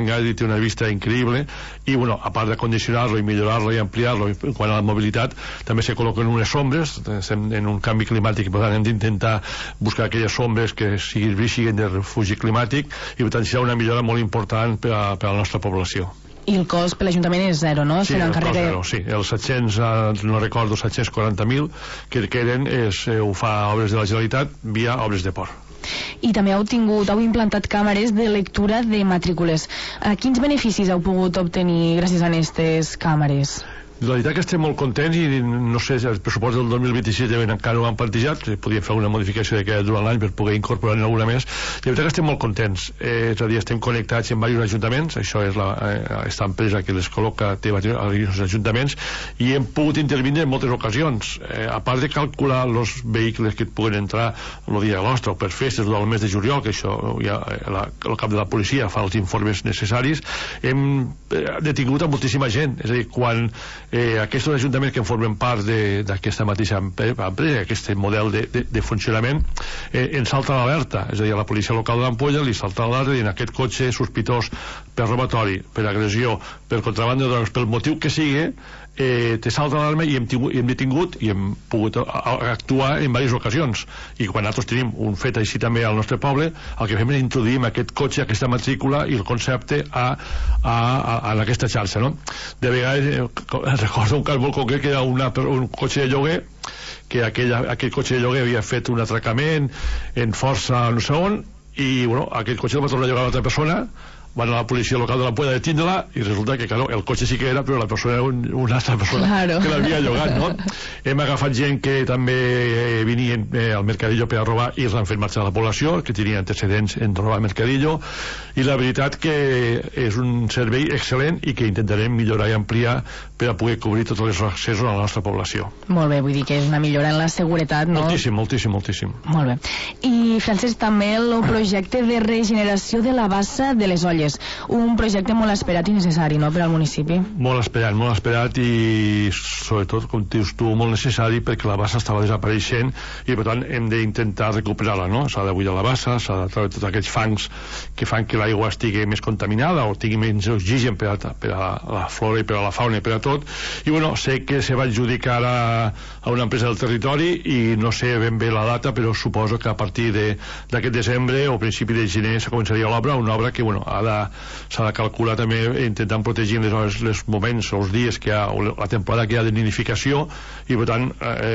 [SPEAKER 16] manga i té una vista increïble, i bueno, a part de condicionar-lo i millorar-lo i ampliar-lo quan a la mobilitat, també se col·loquen unes sombres. Estem en un canvi climàtic, per tant hem d'intentar buscar aquelles sombres que siguin, siguin de refugi climàtic, i per tant serà una millora molt important per a, per a la nostra població.
[SPEAKER 5] I el cost per l'Ajuntament és zero, no?
[SPEAKER 16] Sí, el cost zero, sí. Els set-cents, no recordo, set-cents quaranta mil que queden és, eh, ho fa Obres de la Generalitat via Obres de Port.
[SPEAKER 5] I també heu tingut, heu implantat càmeres de lectura de matrícules. Eh, quins beneficis heu pogut obtenir gràcies a aquestes càmeres?
[SPEAKER 16] La veritat que estem molt contents i no sé, el pressupost del dos mil vint-i-sis encara no ho han plantejat, podíem fer una modificació de que durant l'any per poder incorporar-ne alguna més. I la veritat que estem molt contents, eh, és a dir, estem connectats amb diversos ajuntaments, això és la, eh, aquesta empresa que les col·loca, té els ajuntaments, i hem pogut intervenir en moltes ocasions, eh, a part de calcular els vehicles que puguen entrar el dia de l'ostre o per festes o el mes de juliol, que això ja la, el cap de la policia fa els informes necessaris, hem eh, detingut a moltíssima gent, és a dir, quan Eh, aquests ajuntaments que en formen part d'aquesta mateixa empresa, aquest model de, de, de funcionament, eh, ens salta l'alerta, és a dir, a la policia local de l'Ampolla li salta l'alerta i en aquest cotxe sospitós per robatori, per agressió, per contrabando de drogues, pel motiu que sigui, eh, te salta l'alarma i hem, tingut, hem detingut i hem pogut actuar en diverses ocasions. I quan nosaltres tenim un fet així també al nostre poble, el que fem és introduir aquest cotxe, aquesta matrícula i el concepte a, a, a, a aquesta xarxa, no? De vegades eh, recordo un cas molt concret que era una, un cotxe de lloguer, que aquell, aquell cotxe de lloguer havia fet un atracament en força no sé on, i bueno, aquell cotxe el va tornar a llogar a l'altra persona, van a la policia local de l'Ampolla a detenir-la i resulta que, claro, el cotxe sí que era, però la persona era un, una altra persona, claro, que l'havia llogat, no? Hem agafat gent que també eh, venien eh, al Mercadillo per a robar i els han fet marxar a la població, que tenia antecedents en robar al Mercadillo, i la veritat que és un servei excel·lent i que intentarem millorar i ampliar per a poder cobrir tots els accessos a la nostra població.
[SPEAKER 5] Molt bé, vull dir que és una millora en la seguretat, no?
[SPEAKER 16] Moltíssim, moltíssim, moltíssim.
[SPEAKER 5] Molt bé. I, Francesc, també el projecte de regeneració de la bassa de les Olles, un projecte molt esperat i necessari, no?, per al municipi.
[SPEAKER 16] Molt esperat, molt esperat i sobretot, com dius tu, molt necessari perquè la bassa estava desapareixent i per tant hem d'intentar recuperar-la, no? S'ha de buidar la bassa, s'ha de treure tots aquests fangs que fan que l'aigua estigui més contaminada o tingui menys oxigen per a, per a la flora i per a la fauna i per a tot. I bueno, sé que se va adjudicar a, a una empresa del territori i no sé ben bé la data, però suposo que a partir d'aquest desembre o principi de gener se començaria l'obra, una obra que bueno, ha de s'ha de calcular també intentant protegir els, els moments o els dies que hi ha, o la temporada que hi ha de nidificació i per tant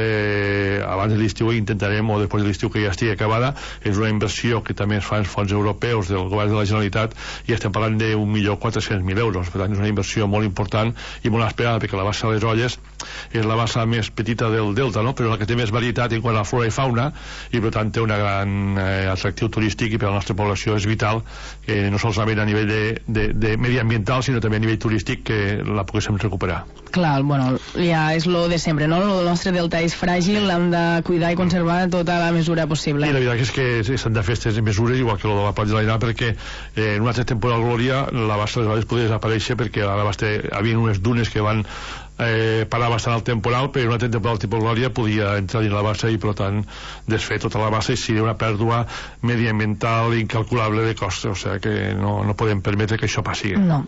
[SPEAKER 16] eh, abans de l'estiu intentarem, o després de l'estiu que ja estigui acabada, és una inversió que també es fa en fons europeus del govern de la Generalitat i estem parlant d'un milió quatre-cents mil euros, per tant és una inversió molt important i molt esperada perquè la bassa de les Olles és la bassa més petita del delta, no? Però la que té més varietat en quant a flora i fauna i per tant té un gran eh, atractiu turístic i per a la nostra població és vital que no solament a nivell de, de, de mediambiental sinó també a nivell turístic que la poguéssim recuperar.
[SPEAKER 5] Clar, bueno, ja és lo de sempre, no? El nostre delta és fràgil, l'hem de cuidar i conservar tota la mesura possible.
[SPEAKER 16] I la veritat és que s'han de fer aquestes mesures igual que lo de la platja de l'Aina perquè eh, en una altra temporada glòria la bassa de les Olles podia desaparèixer perquè ara hi havia unes dunes que van eh, parar bastant el temporal, però una temporada tipus glòria podia entrar dins la bassa i per tant desfer tota la bassa i seria una pèrdua mediambiental incalculable de costes, o sigui que no, no podem permetre que això passi.
[SPEAKER 5] No.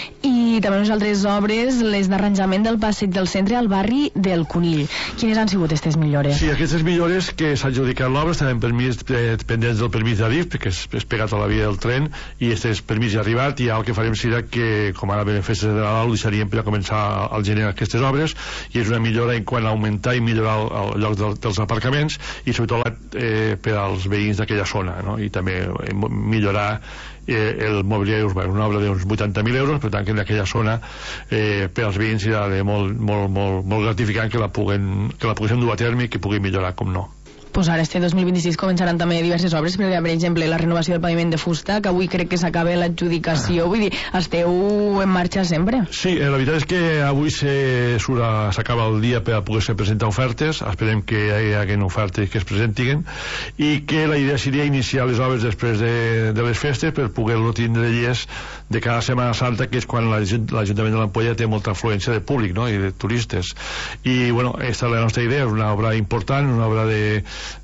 [SPEAKER 5] I també unes altres obres, les d'arranjament del passeig del centre al barri del Conill. Quines han sigut aquestes millores?
[SPEAKER 16] Sí, aquestes millores que s'ha adjudicat l'obra estaven permís, eh, pendents del permís d'Adif, perquè és, és pegat a la via del tren, i aquest permís ja ha arribat, i el que farem serà que, com ara ben festes de Nadal, ho deixaríem per a començar al gener aquestes obres, i és una millora en quant a augmentar i millorar el, el lloc del, dels aparcaments i sobretot eh, per als veïns d'aquella zona, no? I també eh, millorar eh, el mobiliari urbà, una obra d'uns vuitanta mil euros, per tant que en aquella zona eh, per als veïns serà de molt, molt, molt, molt gratificant que la, puguen, que la poguéssim dur a terme i que pugui millorar, com no.
[SPEAKER 5] Pues ara este dos mil vint-i-sis començaran també diverses obres, perquè per exemple la renovació del paviment de fusta, que avui crec que s'acaba l'adjudicació, vull dir, esteu en marxa sempre.
[SPEAKER 16] Sí, la veritat és que avui s'acaba el dia per a poder-se presentar ofertes, esperem que hi hagi ofertes que es presentin i que la idea seria iniciar les obres després de, de les festes per poder-lo tindre llest de cada Setmana Santa, que és quan l'Ajuntament de l'Ampolla té molta afluència de públic, no?, i de turistes. I bueno, aquesta és la nostra idea, és una obra important, una obra de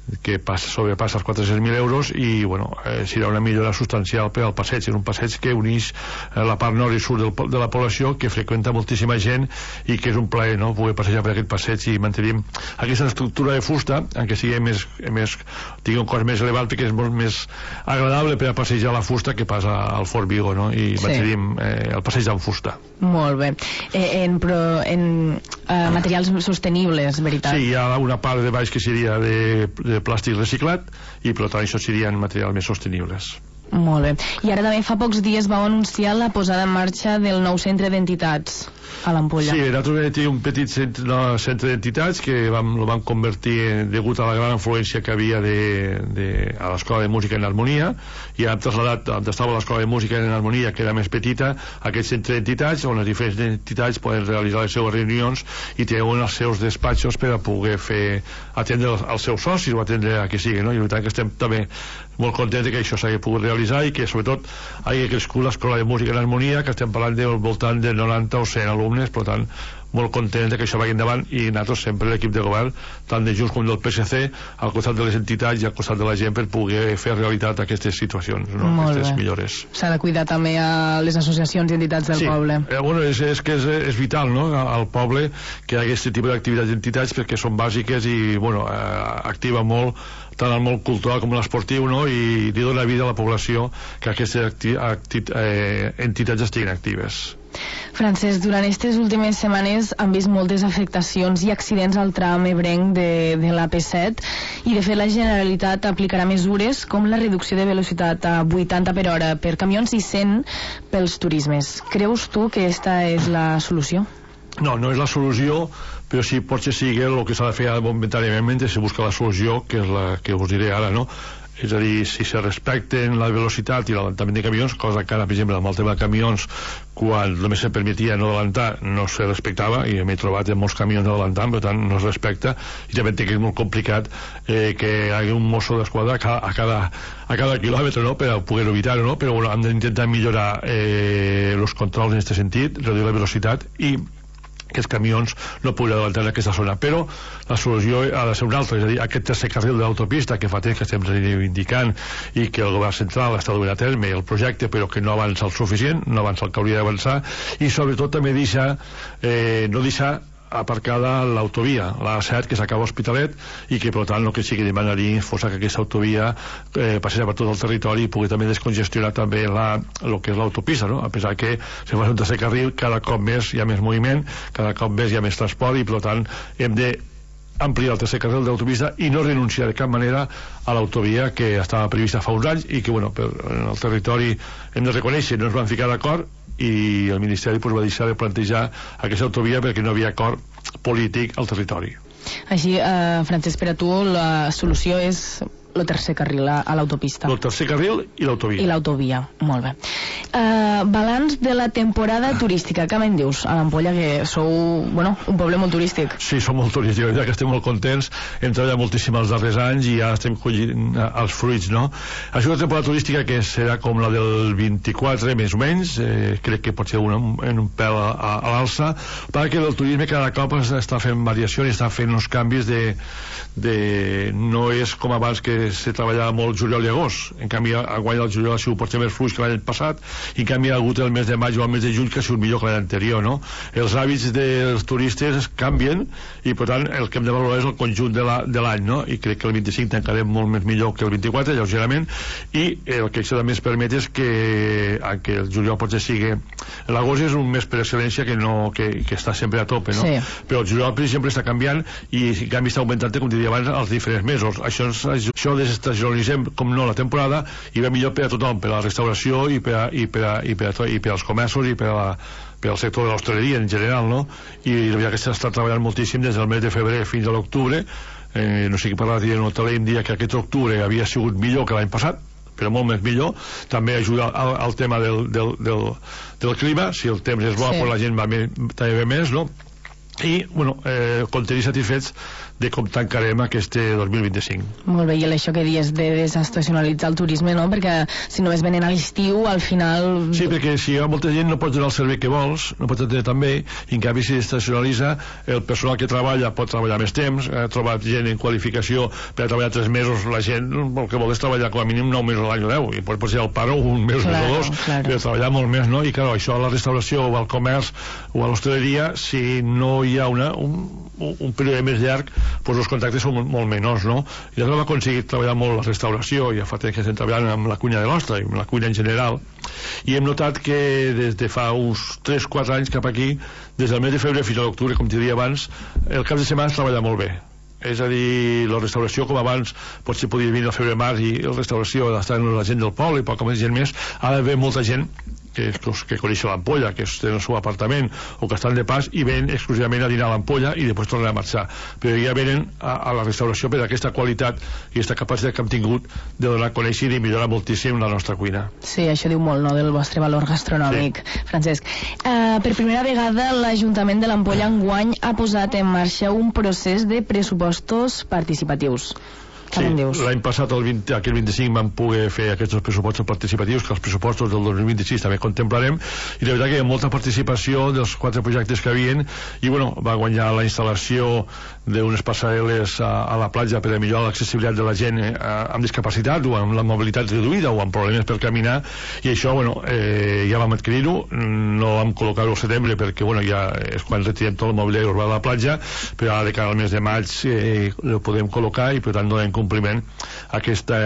[SPEAKER 16] que passa, sobrepassa els quatre-cents mil euros i bueno, eh, serà una millora substancial per al passeig, és un passeig que uneix eh, la part nord i sud del, de la població, que freqüenta moltíssima gent i que és un plaer, no?, poder passejar per aquest passeig i mantenim aquesta estructura de fusta, encara sigui més, més tingui un cost més elevat perquè és molt més agradable per a passejar la fusta que pas al Fort Vigo, no?, i sí. mantenim eh, el passeig amb fusta.
[SPEAKER 5] Molt bé. Eh, en pro, en eh, materials sostenibles, veritat?
[SPEAKER 16] Sí, hi ha una part de baix que seria de, de de plàstic reciclat i per tant això serien materials més sostenibles.
[SPEAKER 5] Molt bé. I ara també fa pocs dies vau anunciar la posada en marxa del nou centre d'entitats a l'Ampolla.
[SPEAKER 16] Sí, nosaltres tenim un petit centre, no, centre d'entitats que vam, lo vam convertir degut a la gran influència que havia de, de, a l'Escola de Música en Harmonia, i hem traslladat on estava l'Escola de Música en Harmonia, que era més petita, a aquest centre d'entitats on les diferents entitats poden realitzar les seves reunions i tenen els seus despatxos per a poder fer atendre els, els seus socis o atendre a qui sigui, no? I per tant que estem també molt contents que això s'hagi pogut realitzar i que sobretot hagi crescut l'Escola de Música en Harmonia, que estem parlant del voltant de noranta o cent alumnes, per tant molt contents que això vagi endavant, i nosaltres sempre l'equip de govern, tant de Junts com del P S C, al costat de les entitats i al costat de la gent per poder fer realitat aquestes situacions, no? Aquestes bé. millores.
[SPEAKER 5] S'ha de cuidar també a les associacions i entitats del
[SPEAKER 16] sí.
[SPEAKER 5] poble.
[SPEAKER 16] Eh, bueno, és, és que és, és vital, no?, al poble que hi ha aquest tipus d'activitats d'entitats perquè són bàsiques i bueno, eh, activa molt tant el món cultural com l'esportiu, no?, i li dona vida a la població que aquestes acti acti eh, entitats estiguin actives.
[SPEAKER 5] Francesc, durant aquestes últimes setmanes han vist moltes afectacions i accidents al tram ebrenc de, de l'A P set, i de fet la Generalitat aplicarà mesures com la reducció de velocitat a vuitanta per hora per camions i cent pels turismes. Creus tu que aquesta és la solució?
[SPEAKER 16] No, no és la solució, però sí potser sigui el que s'ha de fer momentàniament mentre se busca la solució, que és la que us diré ara, no? És a dir, si se respecten la velocitat i l'adantament de camions, cosa que ara, per exemple, amb el tema de camions, quan només se permetia no adelantar, no se respectava, i m'he trobat en molts camions adelantant, per tant no es respecta, i també entenc que és molt complicat eh, que hi hagi un mosso d'esquadra a cada, a cada, a cada quilòmetre, no?, per a poder evitar-ho, no? Però bueno, hem d'intentar millorar eh, els controls en aquest sentit, reduir la velocitat i que els camions no puguin adelantar en aquesta zona, però la solució ha de ser una altra, és a dir, aquest tercer carril de l'autopista que fa temps que estem reivindicant i que el govern central està duent a terme el projecte però que no avança el suficient, no avança el que hauria d'avançar, i sobretot també deixar, eh, no deixar aparcada l'autovia, l'A set, que s'acaba a Hospitalet, i que per tant el que sí que demanaria fos que aquesta autovia eh, passés per tot el territori i pugui també descongestionar també la, el que és l'autopista, no? A pesar que si fos un tercer carril cada cop més hi ha més moviment, cada cop més hi ha més transport, i per tant hem de ampliar el tercer carril d'autopista i no renunciar de cap manera a l'autovia que estava prevista fa uns anys i que bueno, per, en el territori hem de reconèixer, no ens van ficar d'acord i el Ministeri pues, va deixar de plantejar aquesta autovia perquè no havia acord polític al territori.
[SPEAKER 5] Així, eh, Francesc, per a tu la solució és el tercer carril a, a l'autopista.
[SPEAKER 16] El tercer carril i l'autovia.
[SPEAKER 5] I l'autovia, molt bé. Uh, balanç de la temporada turística. Què me'n dius a l'Ampolla, que sou, bueno, un poble molt turístic?
[SPEAKER 16] Sí, som molt turístics, ja que estem molt contents. Hem treballat moltíssim els darrers anys i ja estem collint els fruits, no? Això és una temporada turística que serà com la del vint-i-quatre, més o menys, eh, crec que pot ser una, en un pèl a, a, a l'alça, perquè el turisme cada cop està fent variacions i està fent uns canvis de, de... no és com abans que se treballava molt juliol i agost, en canvi a guany el juliol ha sigut potser més fluix que l'any passat, i en canvi ha hagut el mes de maig o el mes de juny que ha sigut millor que l'any anterior, no? Els hàbits dels turistes canvien i per tant el que hem de valorar és el conjunt de l'any, no? I crec que el vint-i-cinc tancarem molt més millor que el vint-i-quatre, lleugerament, i el que això també ens permet és que, que el juliol potser sigui... L'agost és un mes per excel·lència que, no, que, que està sempre a tope, no? Sí. Però el juliol, per exemple, està canviant i en canvi està augmentant, com diria abans, els diferents mesos. Això, això desestacionalitzem, com no, la temporada i va millor per a tothom, per a la restauració i per, a, i per, a, i per, a, i per als comerços i per, a la, per al sector de l'hostaleria en general, no? I la veritat que s'està treballant moltíssim des del mes de febrer fins a l'octubre. Eh, no sé qui parlava en un hoteler, em dia que aquest octubre havia sigut millor que l'any passat, però molt més millor. També ajuda al, al tema del, del, del, del clima, si el temps és bo, sí. Pues la gent va més, també ve més, no? I, bueno, eh, contenir satisfets de com tancarem aquest dos mil vint-i-cinc.
[SPEAKER 5] Molt bé, i això que dius de desestacionalitzar el turisme, no? Perquè si només venen a l'estiu, al final...
[SPEAKER 16] Sí, perquè si hi ha molta gent no pots donar el servei que vols, no pots atendre també, i en canvi si estacionalitza, el personal que treballa pot treballar més temps, ha trobat gent en qualificació per a treballar tres mesos, la gent el que vol és treballar com a mínim nou mesos a l'any o deu, i pot ser al paro un mes claro, o dos, claro. Per treballar molt més, no? I clar, això a la restauració o al comerç o a l'hostaleria, si no hi ha una, un, un període més llarg, doncs els contactes són molt menors, no? I nosaltres hem aconseguit treballar molt la restauració, ja fa temps que estem treballant amb la cuina de l'ostra i amb la cuina en general, i hem notat que des de fa uns tres quatre anys cap aquí, des del mes de febrer fins a l'octubre, com t'hi diria abans, el cap de setmana es treballa molt bé. És a dir, la restauració com abans potser podia venir al febrer-març i la restauració d'estar amb la gent del poble i poca més gent més, ha d'haver molta gent que, que coneix l'Ampolla, que tenen el seu apartament o que estan de pas i venen exclusivament a dinar a l'Ampolla i després tornen a marxar, però ja venen a, a la restauració per aquesta qualitat i aquesta capacitat que hem tingut de donar a conèixer i millorar moltíssim la nostra cuina.
[SPEAKER 5] Sí, això diu molt, no?, del vostre valor gastronòmic, sí. Francesc. Uh, per primera vegada l'Ajuntament de l'Ampolla enguany ha posat en marxa un procés de pressupostos participatius.
[SPEAKER 16] Sí, l'any passat, el vint, aquell vint-i-cinc, vam poder fer aquests pressupostos participatius que els pressupostos del dos mil vint-i-sis també contemplarem, i la veritat que hi ha molta participació dels quatre projectes que havien, i bueno, va guanyar la instal·lació d'unes passarel·les a, a la platja per a millorar l'accessibilitat de la gent eh, amb discapacitat o amb la mobilitat reduïda o amb problemes per caminar, i això, bueno, eh, ja vam adquirir-ho, no vam col·locar-ho al setembre perquè, bueno, ja és quan retirem tot el mobiliari urbà de la platja, però ara de cara al mes de maig eh, ho podem col·locar i per tant donem compliment a aquesta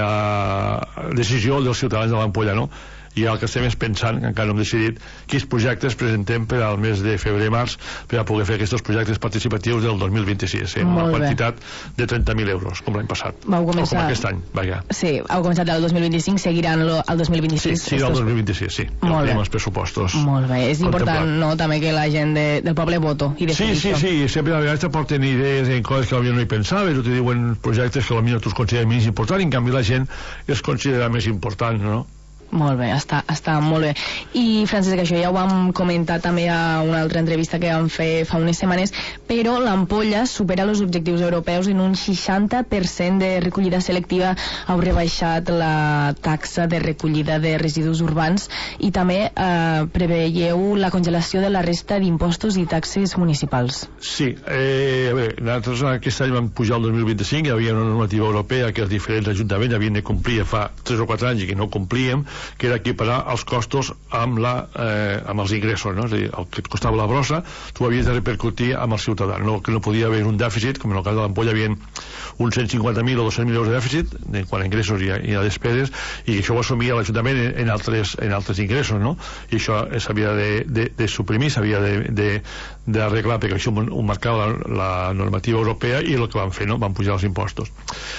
[SPEAKER 16] uh, decisió dels ciutadans de l'Ampolla, no? I el que estem és pensant, que encara no hem decidit, quins projectes presentem per al mes de febrer-març per a poder fer aquests projectes participatius del dos mil vint-i-sis, eh, amb una quantitat de trenta mil euros, com l'any passat.
[SPEAKER 5] Vau començar...
[SPEAKER 16] O com aquest any, vaja.
[SPEAKER 5] Sí, heu començat el dos mil vint-i-cinc, seguiran lo, el dos mil vint-i-sis?
[SPEAKER 16] Sí, sí, el dos mil vint-i-sis, sí.
[SPEAKER 5] Molt bé.
[SPEAKER 16] Els pressupostos.
[SPEAKER 5] Molt bé. És important, no?, també que la gent de, del poble voto i
[SPEAKER 16] sí, sí, sí, sempre a vegades t'aporten idees en coses que potser no hi pensaves, o te diuen projectes que potser tu els consideres menys importants, i en canvi la gent els considera més importants, no?
[SPEAKER 5] Molt bé, està, està molt bé. I Francesc, això ja ho vam comentar també a una altra entrevista que vam fer fa unes setmanes, però l'Ampolla supera els objectius europeus en un seixanta per cent de recollida selectiva. Heu rebaixat la taxa de recollida de residus urbans i també eh, preveieu la congelació de la resta d'impostos i taxes municipals.
[SPEAKER 16] Sí, eh, a veure, nosaltres aquest any vam pujar el dos mil vint-i-cinc, hi havia una normativa europea que els diferents ajuntaments havien de complir fa tres o quatre anys i que no complíem, que era equiparar els costos amb, la, eh, amb els ingressos, no? És a dir, el que et costava la brossa tu havies de repercutir amb el ciutadà, no? Que no podia haver un dèficit, com en el cas de l'Ampolla hi havia uns cent cinquanta mil o dos-cents mil euros de dèficit en quant a ingressos i a, i a despeses, i això ho assumia l'Ajuntament en, en, altres, en altres ingressos, no? I això s'havia de, de, de suprimir, s'havia d'arreglar, perquè això ho marcava la, la normativa europea, i el que vam fer, no? Vam pujar els impostos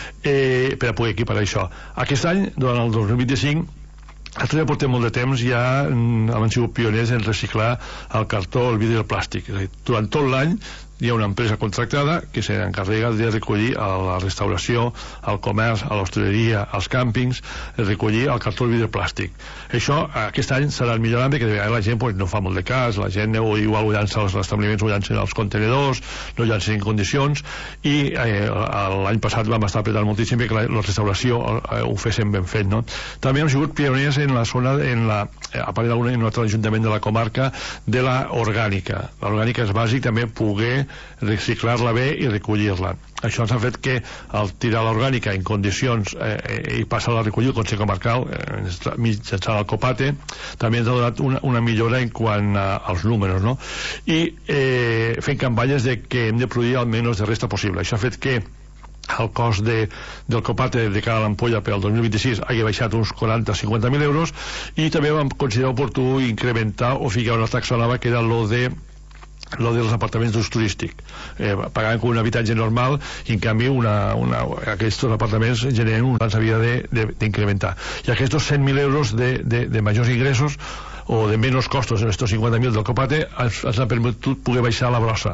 [SPEAKER 16] eh, per a poder equiparar això. Aquest any, durant el dos mil vint-i-cinc, nosaltres ja portem molt de temps, ja hem sigut pioners en reciclar el cartó, el vidre i el plàstic. És a dir, durant tot l'any hi ha una empresa contractada que s'encarrega de recollir a la restauració, al comerç, a l'hostaleria, als càmpings, recollir el cartó, el vidre i el plàstic. Això aquest any serà millorant, perquè de vegades la gent pues, no fa molt de cas, la gent o igual ho llança als establiments, ho llancen als contenedors, no ho llancen en condicions, i eh, l'any passat vam estar apretant moltíssim perquè la, la restauració eh, ho féssim ben fet, no? També hem sigut pioners en la zona, en la, a part d'un altre ajuntament de la comarca, de la orgànica. L'orgànica és bàsic també poder reciclar-la bé i recollir-la. Això ens ha fet que al tirar l'orgànica en condicions eh, i passar a recollir el Consell Comarcal eh, mitjançant el Copate, també ens ha donat una, una millora en quant a, als números, no? I eh, fent campanyes de que hem de produir el menys de resta possible. Això ha fet que el cost de, del Copate de cara a l'Ampolla per al dos mil vint-i-sis hagi baixat uns quaranta a cinquanta mil euros, i també vam considerar oportú incrementar o ficar una taxa nova que era lo de lo dels apartaments d'ús turístic, eh, pagant com un habitatge normal, i en canvi una, una, aquests apartaments generen un gran s'havia d'incrementar, i aquests cent mil euros de, de, de majors ingressos o de menys costos en estos cinquanta mil del Copate ens, ens han permetut poder baixar la brossa.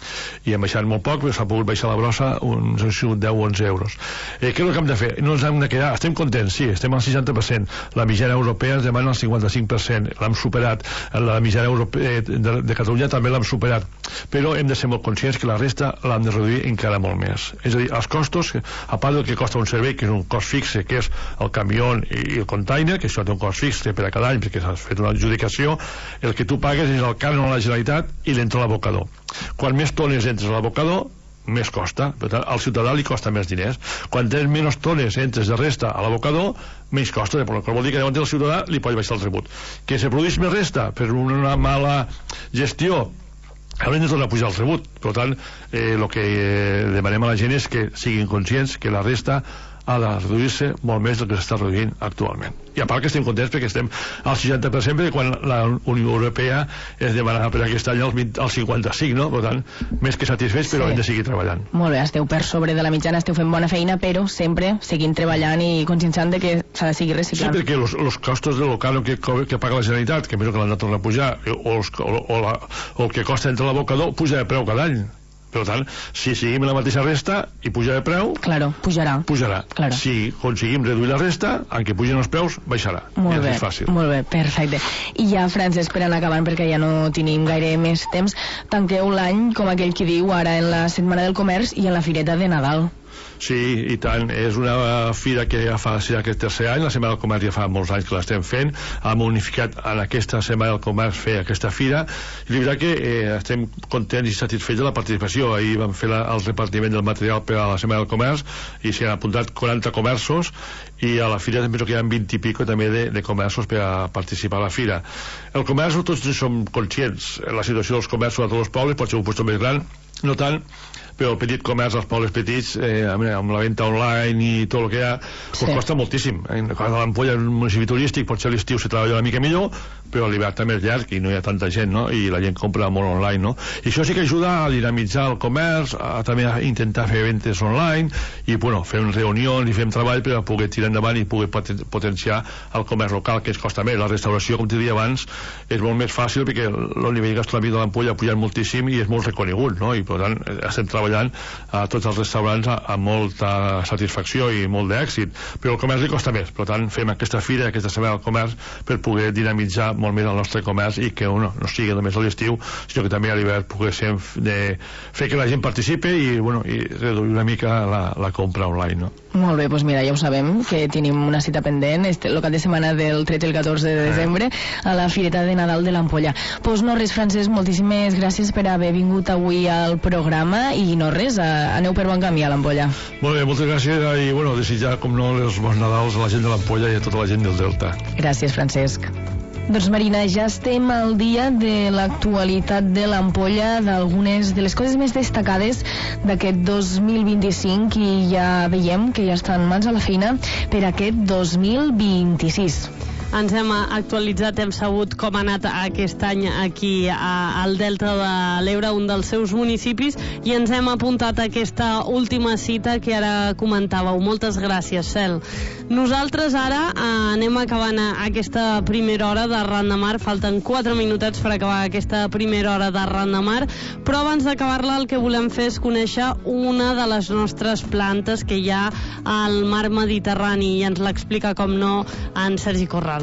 [SPEAKER 16] i hem baixat molt poc, però s'ha pogut baixar la brossa uns deu o onze euros. Eh, què és el que hem de fer? No ens hem de quedar, estem contents, sí, estem al seixanta per cent, la mitjana europea ens demana el cinquanta-cinc per cent, l'hem superat, la mitjana europea de, de Catalunya també l'hem superat, però hem de ser molt conscients que la resta l'hem de reduir encara molt més. És a dir, els costos, a part del que costa un servei, que és un cost fixe, que és el camió i el container, que això té un cost fixe per a cada any, perquè s'ha fet una adjudicació, el que tu pagues és el cànon a la Generalitat i l'entra a l'abocador. Quan més tones entres a l'abocador, més costa. Per tant, al ciutadà li costa més diners. Quan tens menys tones entres de resta a l'abocador, menys costa. Per què vol dir que llavors el ciutadà li pot baixar el rebut. Que se produeix més resta per una mala gestió, haurem de tornar a pujar el rebut. Per tant, eh, el que eh, demanem a la gent és que siguin conscients que la resta ha de reduir-se molt més del que s'està reduint actualment. I a part que estem contents perquè estem al seixanta per cent, perquè quan la Unió Europea es demanava per aquest any al cinquanta-cinc, no? Per tant, més que satisfets, però sí, hem de seguir treballant.
[SPEAKER 5] Molt bé, esteu per sobre de la mitjana, esteu fent bona feina, però sempre seguint treballant i conscienciant de que s'ha de seguir reciclant.
[SPEAKER 16] Sí, perquè els costos del local que, que paga la Generalitat, que més que l'han de tornar a pujar, o, els, o, o, la, o el que costa entre l'abocador, puja de preu cada any. Per tant, si seguim la mateixa resta i puja de preu,
[SPEAKER 5] claro, pujarà.
[SPEAKER 16] pujarà.
[SPEAKER 5] Claro.
[SPEAKER 16] Si aconseguim reduir la resta, en què pugen els preus, baixarà.
[SPEAKER 5] Molt bé,
[SPEAKER 16] és fàcil.
[SPEAKER 5] Molt bé, perfecte. I ja, Francesc, per anar acabant, perquè ja no tenim gaire més temps, tanqueu l'any, com aquell qui diu, ara en la Setmana del Comerç i en la Fireta de Nadal.
[SPEAKER 16] Sí, i tant, és una fira que ja fa sí, aquest tercer any, la Setmana del Comerç ja fa molts anys que l'estem fent, hem unificat en aquesta Setmana del Comerç fer aquesta fira, i la veritat que eh, estem contents i satisfets de la participació. Ahir vam fer la, el repartiment del material per a la Setmana del Comerç i s'hi han apuntat quaranta comerços, i a la fira també que hi ha vint i pico també de, de comerços per a participar a la fira. El comerç, tots som conscients, la situació dels comerços a tots els pobles pot ser un puesto més gran, no tant, però el petit comerç als pobles petits, eh, amb, amb la venda online i tot el que hi ha, sí, pues costa moltíssim. En l'Ampolla és un municipi turístic, potser a l'estiu se treballa una mica millor, però a l'hivern també és llarg i no hi ha tanta gent, no? I la gent compra molt online, no? I això sí que ajuda a dinamitzar el comerç, a també a intentar fer ventes online i, bueno, fem reunions i fem treball per a poder tirar endavant i poder potenciar el comerç local, que ens costa més. La restauració, com t'he dit abans, és molt més fàcil perquè el nivell gastronòmic de l'Ampolla ha pujat moltíssim i és molt reconegut, no? I, per tant, estem treballant a tots els restaurants amb molta satisfacció i molt d'èxit, però el comerç li costa més. Per tant, fem aquesta fira, aquesta setmana del comerç per poder dinamitzar molt més el nostre comerç i que no, no sigui només a l'estiu, sinó que també a l'hivern poguéssim de fer que la gent participi i, bueno, i reduir una mica la, la compra online, no?
[SPEAKER 5] Molt bé, doncs mira, ja ho sabem, que tenim una cita pendent este, el cap de setmana del tretze i el catorze de desembre a la Fireta de Nadal de l'Ampolla. Doncs no res, Francesc, moltíssimes gràcies per haver vingut avui al programa i no res, aneu per bon camí a l'Ampolla.
[SPEAKER 16] Molt bé, moltes gràcies i, bueno, desitjar, com no, els bons Nadals a la gent de l'Ampolla i a tota la gent del Delta.
[SPEAKER 5] Gràcies, Francesc. Doncs Marina, ja estem al dia de l'actualitat de l'Ampolla, d'algunes de les coses més destacades d'aquest dos mil vint-i-cinc i ja veiem que ja estan mans a la feina per aquest dos mil vint-i-sis.
[SPEAKER 4] Ens hem actualitzat, hem sabut com ha anat aquest any aquí a, al Delta de l'Ebre, un dels seus municipis, i ens hem apuntat a aquesta última cita que ara comentàveu. Moltes gràcies, Cel. Nosaltres ara eh, anem acabant aquesta primera hora de Ran de Mar. Falten quatre minutets per acabar aquesta primera hora de Ran de Mar, però abans d'acabar-la el que volem fer és conèixer una de les nostres plantes que hi ha al mar Mediterrani, i ens l'explica, com no, en Sergi Corral.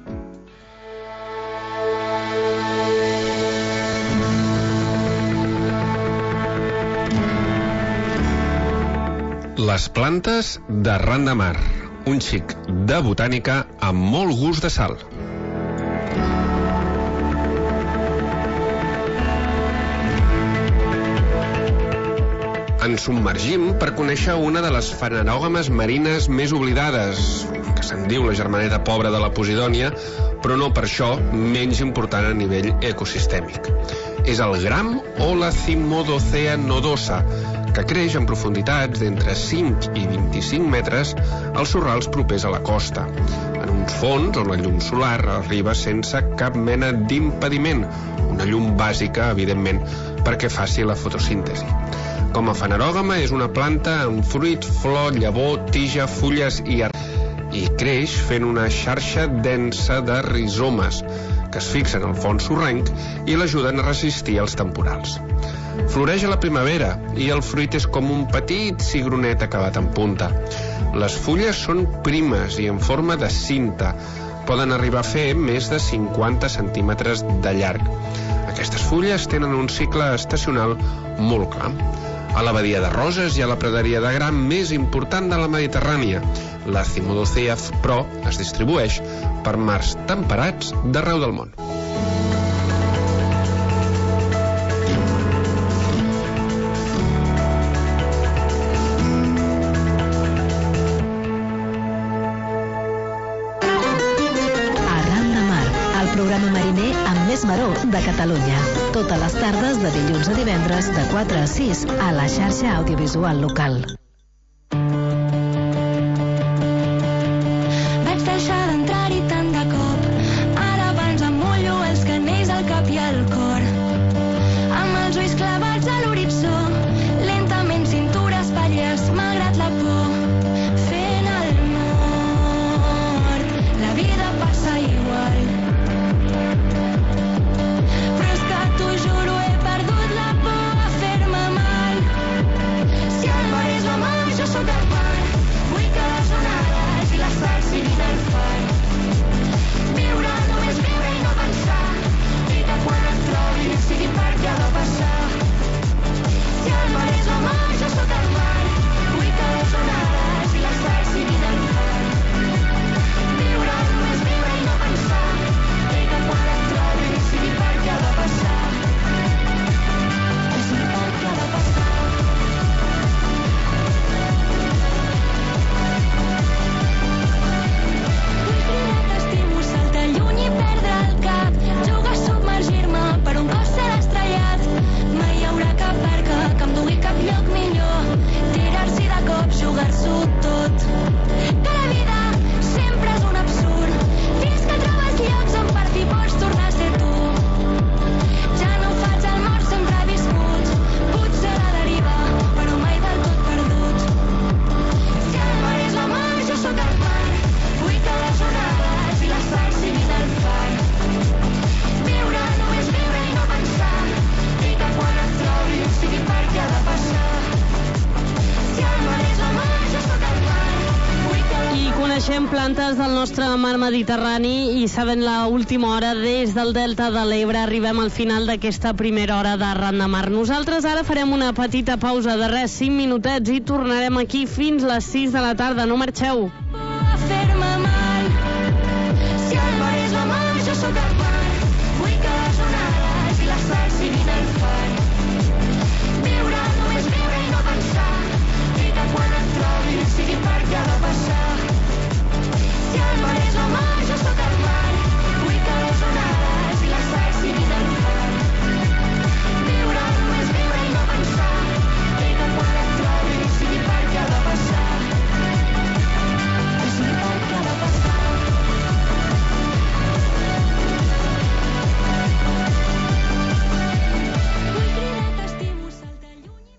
[SPEAKER 6] Les plantes de Ran de Mar, un xic de botànica amb molt gust de sal. Ens submergim per conèixer una de les fanerògames marines més oblidades, que se'n diu la germaneta pobra de la Posidònia, però no per això menys important a nivell ecosistèmic. És el gram o la Cimodocea nodosa, que creix en profunditats d'entre cinc i vint-i-cinc metres als sorrals propers a la costa, en uns fons on la llum solar arriba sense cap mena d'impediment, una llum bàsica, evidentment, perquè faci la fotosíntesi. Com a fanerògama és una planta amb fruit, flor, llavor, tija, fulles i arrels, i creix fent una xarxa densa de rizomes que es fixen al fons sorrenc i l'ajuden a resistir els temporals. Floreix a la primavera i el fruit és com un petit cigronet acabat en punta. Les fulles són primes i en forma de cinta. Poden arribar a fer més de cinquanta centímetres de llarg. Aquestes fulles tenen un cicle estacional molt clar. A la badia de Roses hi ha la praderia de gra més important de la Mediterrània. La Cimodocea Pro es distribueix per mars temperats d'arreu del món.
[SPEAKER 15] Programa mariner amb més maror de Catalunya. Totes les tardes de dilluns a divendres de quatre a sis a la xarxa audiovisual local.
[SPEAKER 17] Vaig deixar d'entrar-hi tant de cop. Ara abans em mullo els canells al cap i al cor. Amb els ulls clavats a l'horitzó, lentament cintura espatlles malgrat la por. Fent el mort, la vida passa igual.
[SPEAKER 4] Plantes del nostre mar Mediterrani i sabent la última hora des del Delta de l'Ebre arribem al final d'aquesta primera hora de Ran de Mar. Nosaltres ara farem una petita pausa de res, cinc minutets i tornarem aquí fins les sis de la tarda. No marxeu.
[SPEAKER 17] Fer-me mal. Si el mar és la mar, jo sóc el mar. Vull que les onades i les sals siguin el far. Viure, només viure i no pensar. I que quan et trobi sigui perquè ha de passar. Si el mar és la mar, jo sóc el mar. Vull que les onades i les sals siguin el far. Viure, només viure i no pensar. I que quan et trobi sigui perquè ha de passar. Sigui perquè ha de passar. Vull cridar que estimo saltar lluny.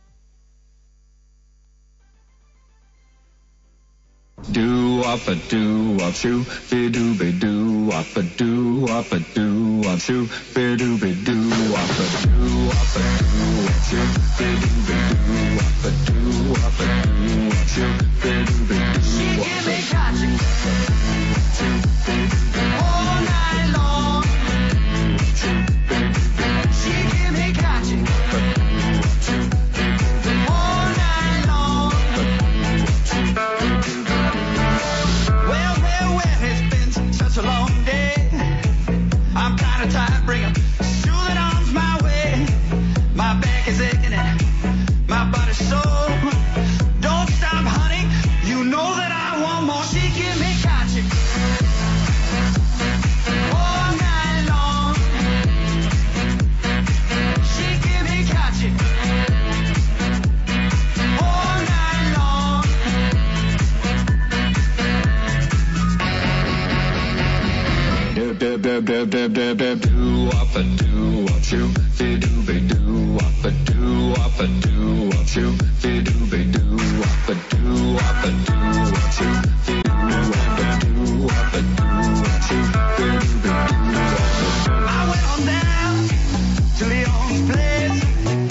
[SPEAKER 18] Do up a do up shoo, be do be do up a do up a do up shoo, be do be do up a do up a do up shoo, be do be do up a do up a do up shoo, be do be do. She give me catching all night long. She give me catching all night long. Well, well, well, it's been such a long day. I'm kind of tired, bring 'em soothing arms my way. My back is aching and my body's sore. Don't stop, honey, you know that I want more. She give me catching all night long. She give me catching all night long. Do do do do do do do do up a do up shoo, be do be do up a do up a do up shoo, be do be do up a do up a do up shoo, be do up a do up a do up shoo, be do be do up a do. I went on down to Leon's place.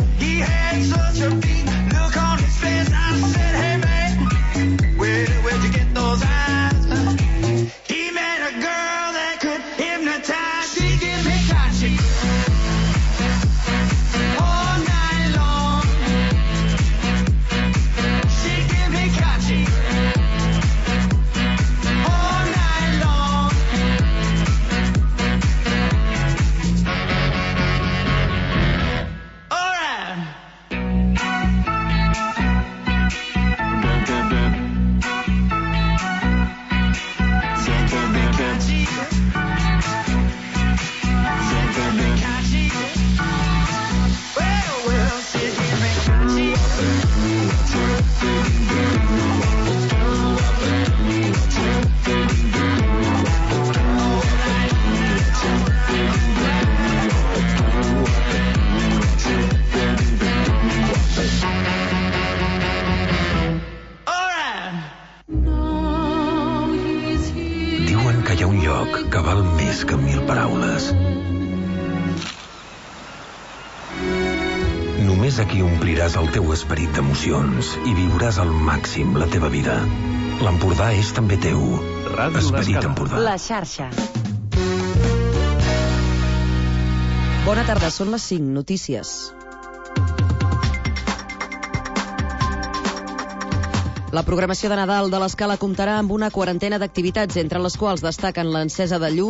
[SPEAKER 19] que hi ha un lloc que val més que mil paraules. Només aquí ompliràs el teu esperit d'emocions i viuràs al màxim la teva vida. L'Empordà és també teu. Esperit Empordà.
[SPEAKER 20] La xarxa. Bona tarda, són les cinc notícies. La programació de Nadal de l'Escala comptarà amb una quarantena d'activitats, entre les quals destaquen l'encesa de llum,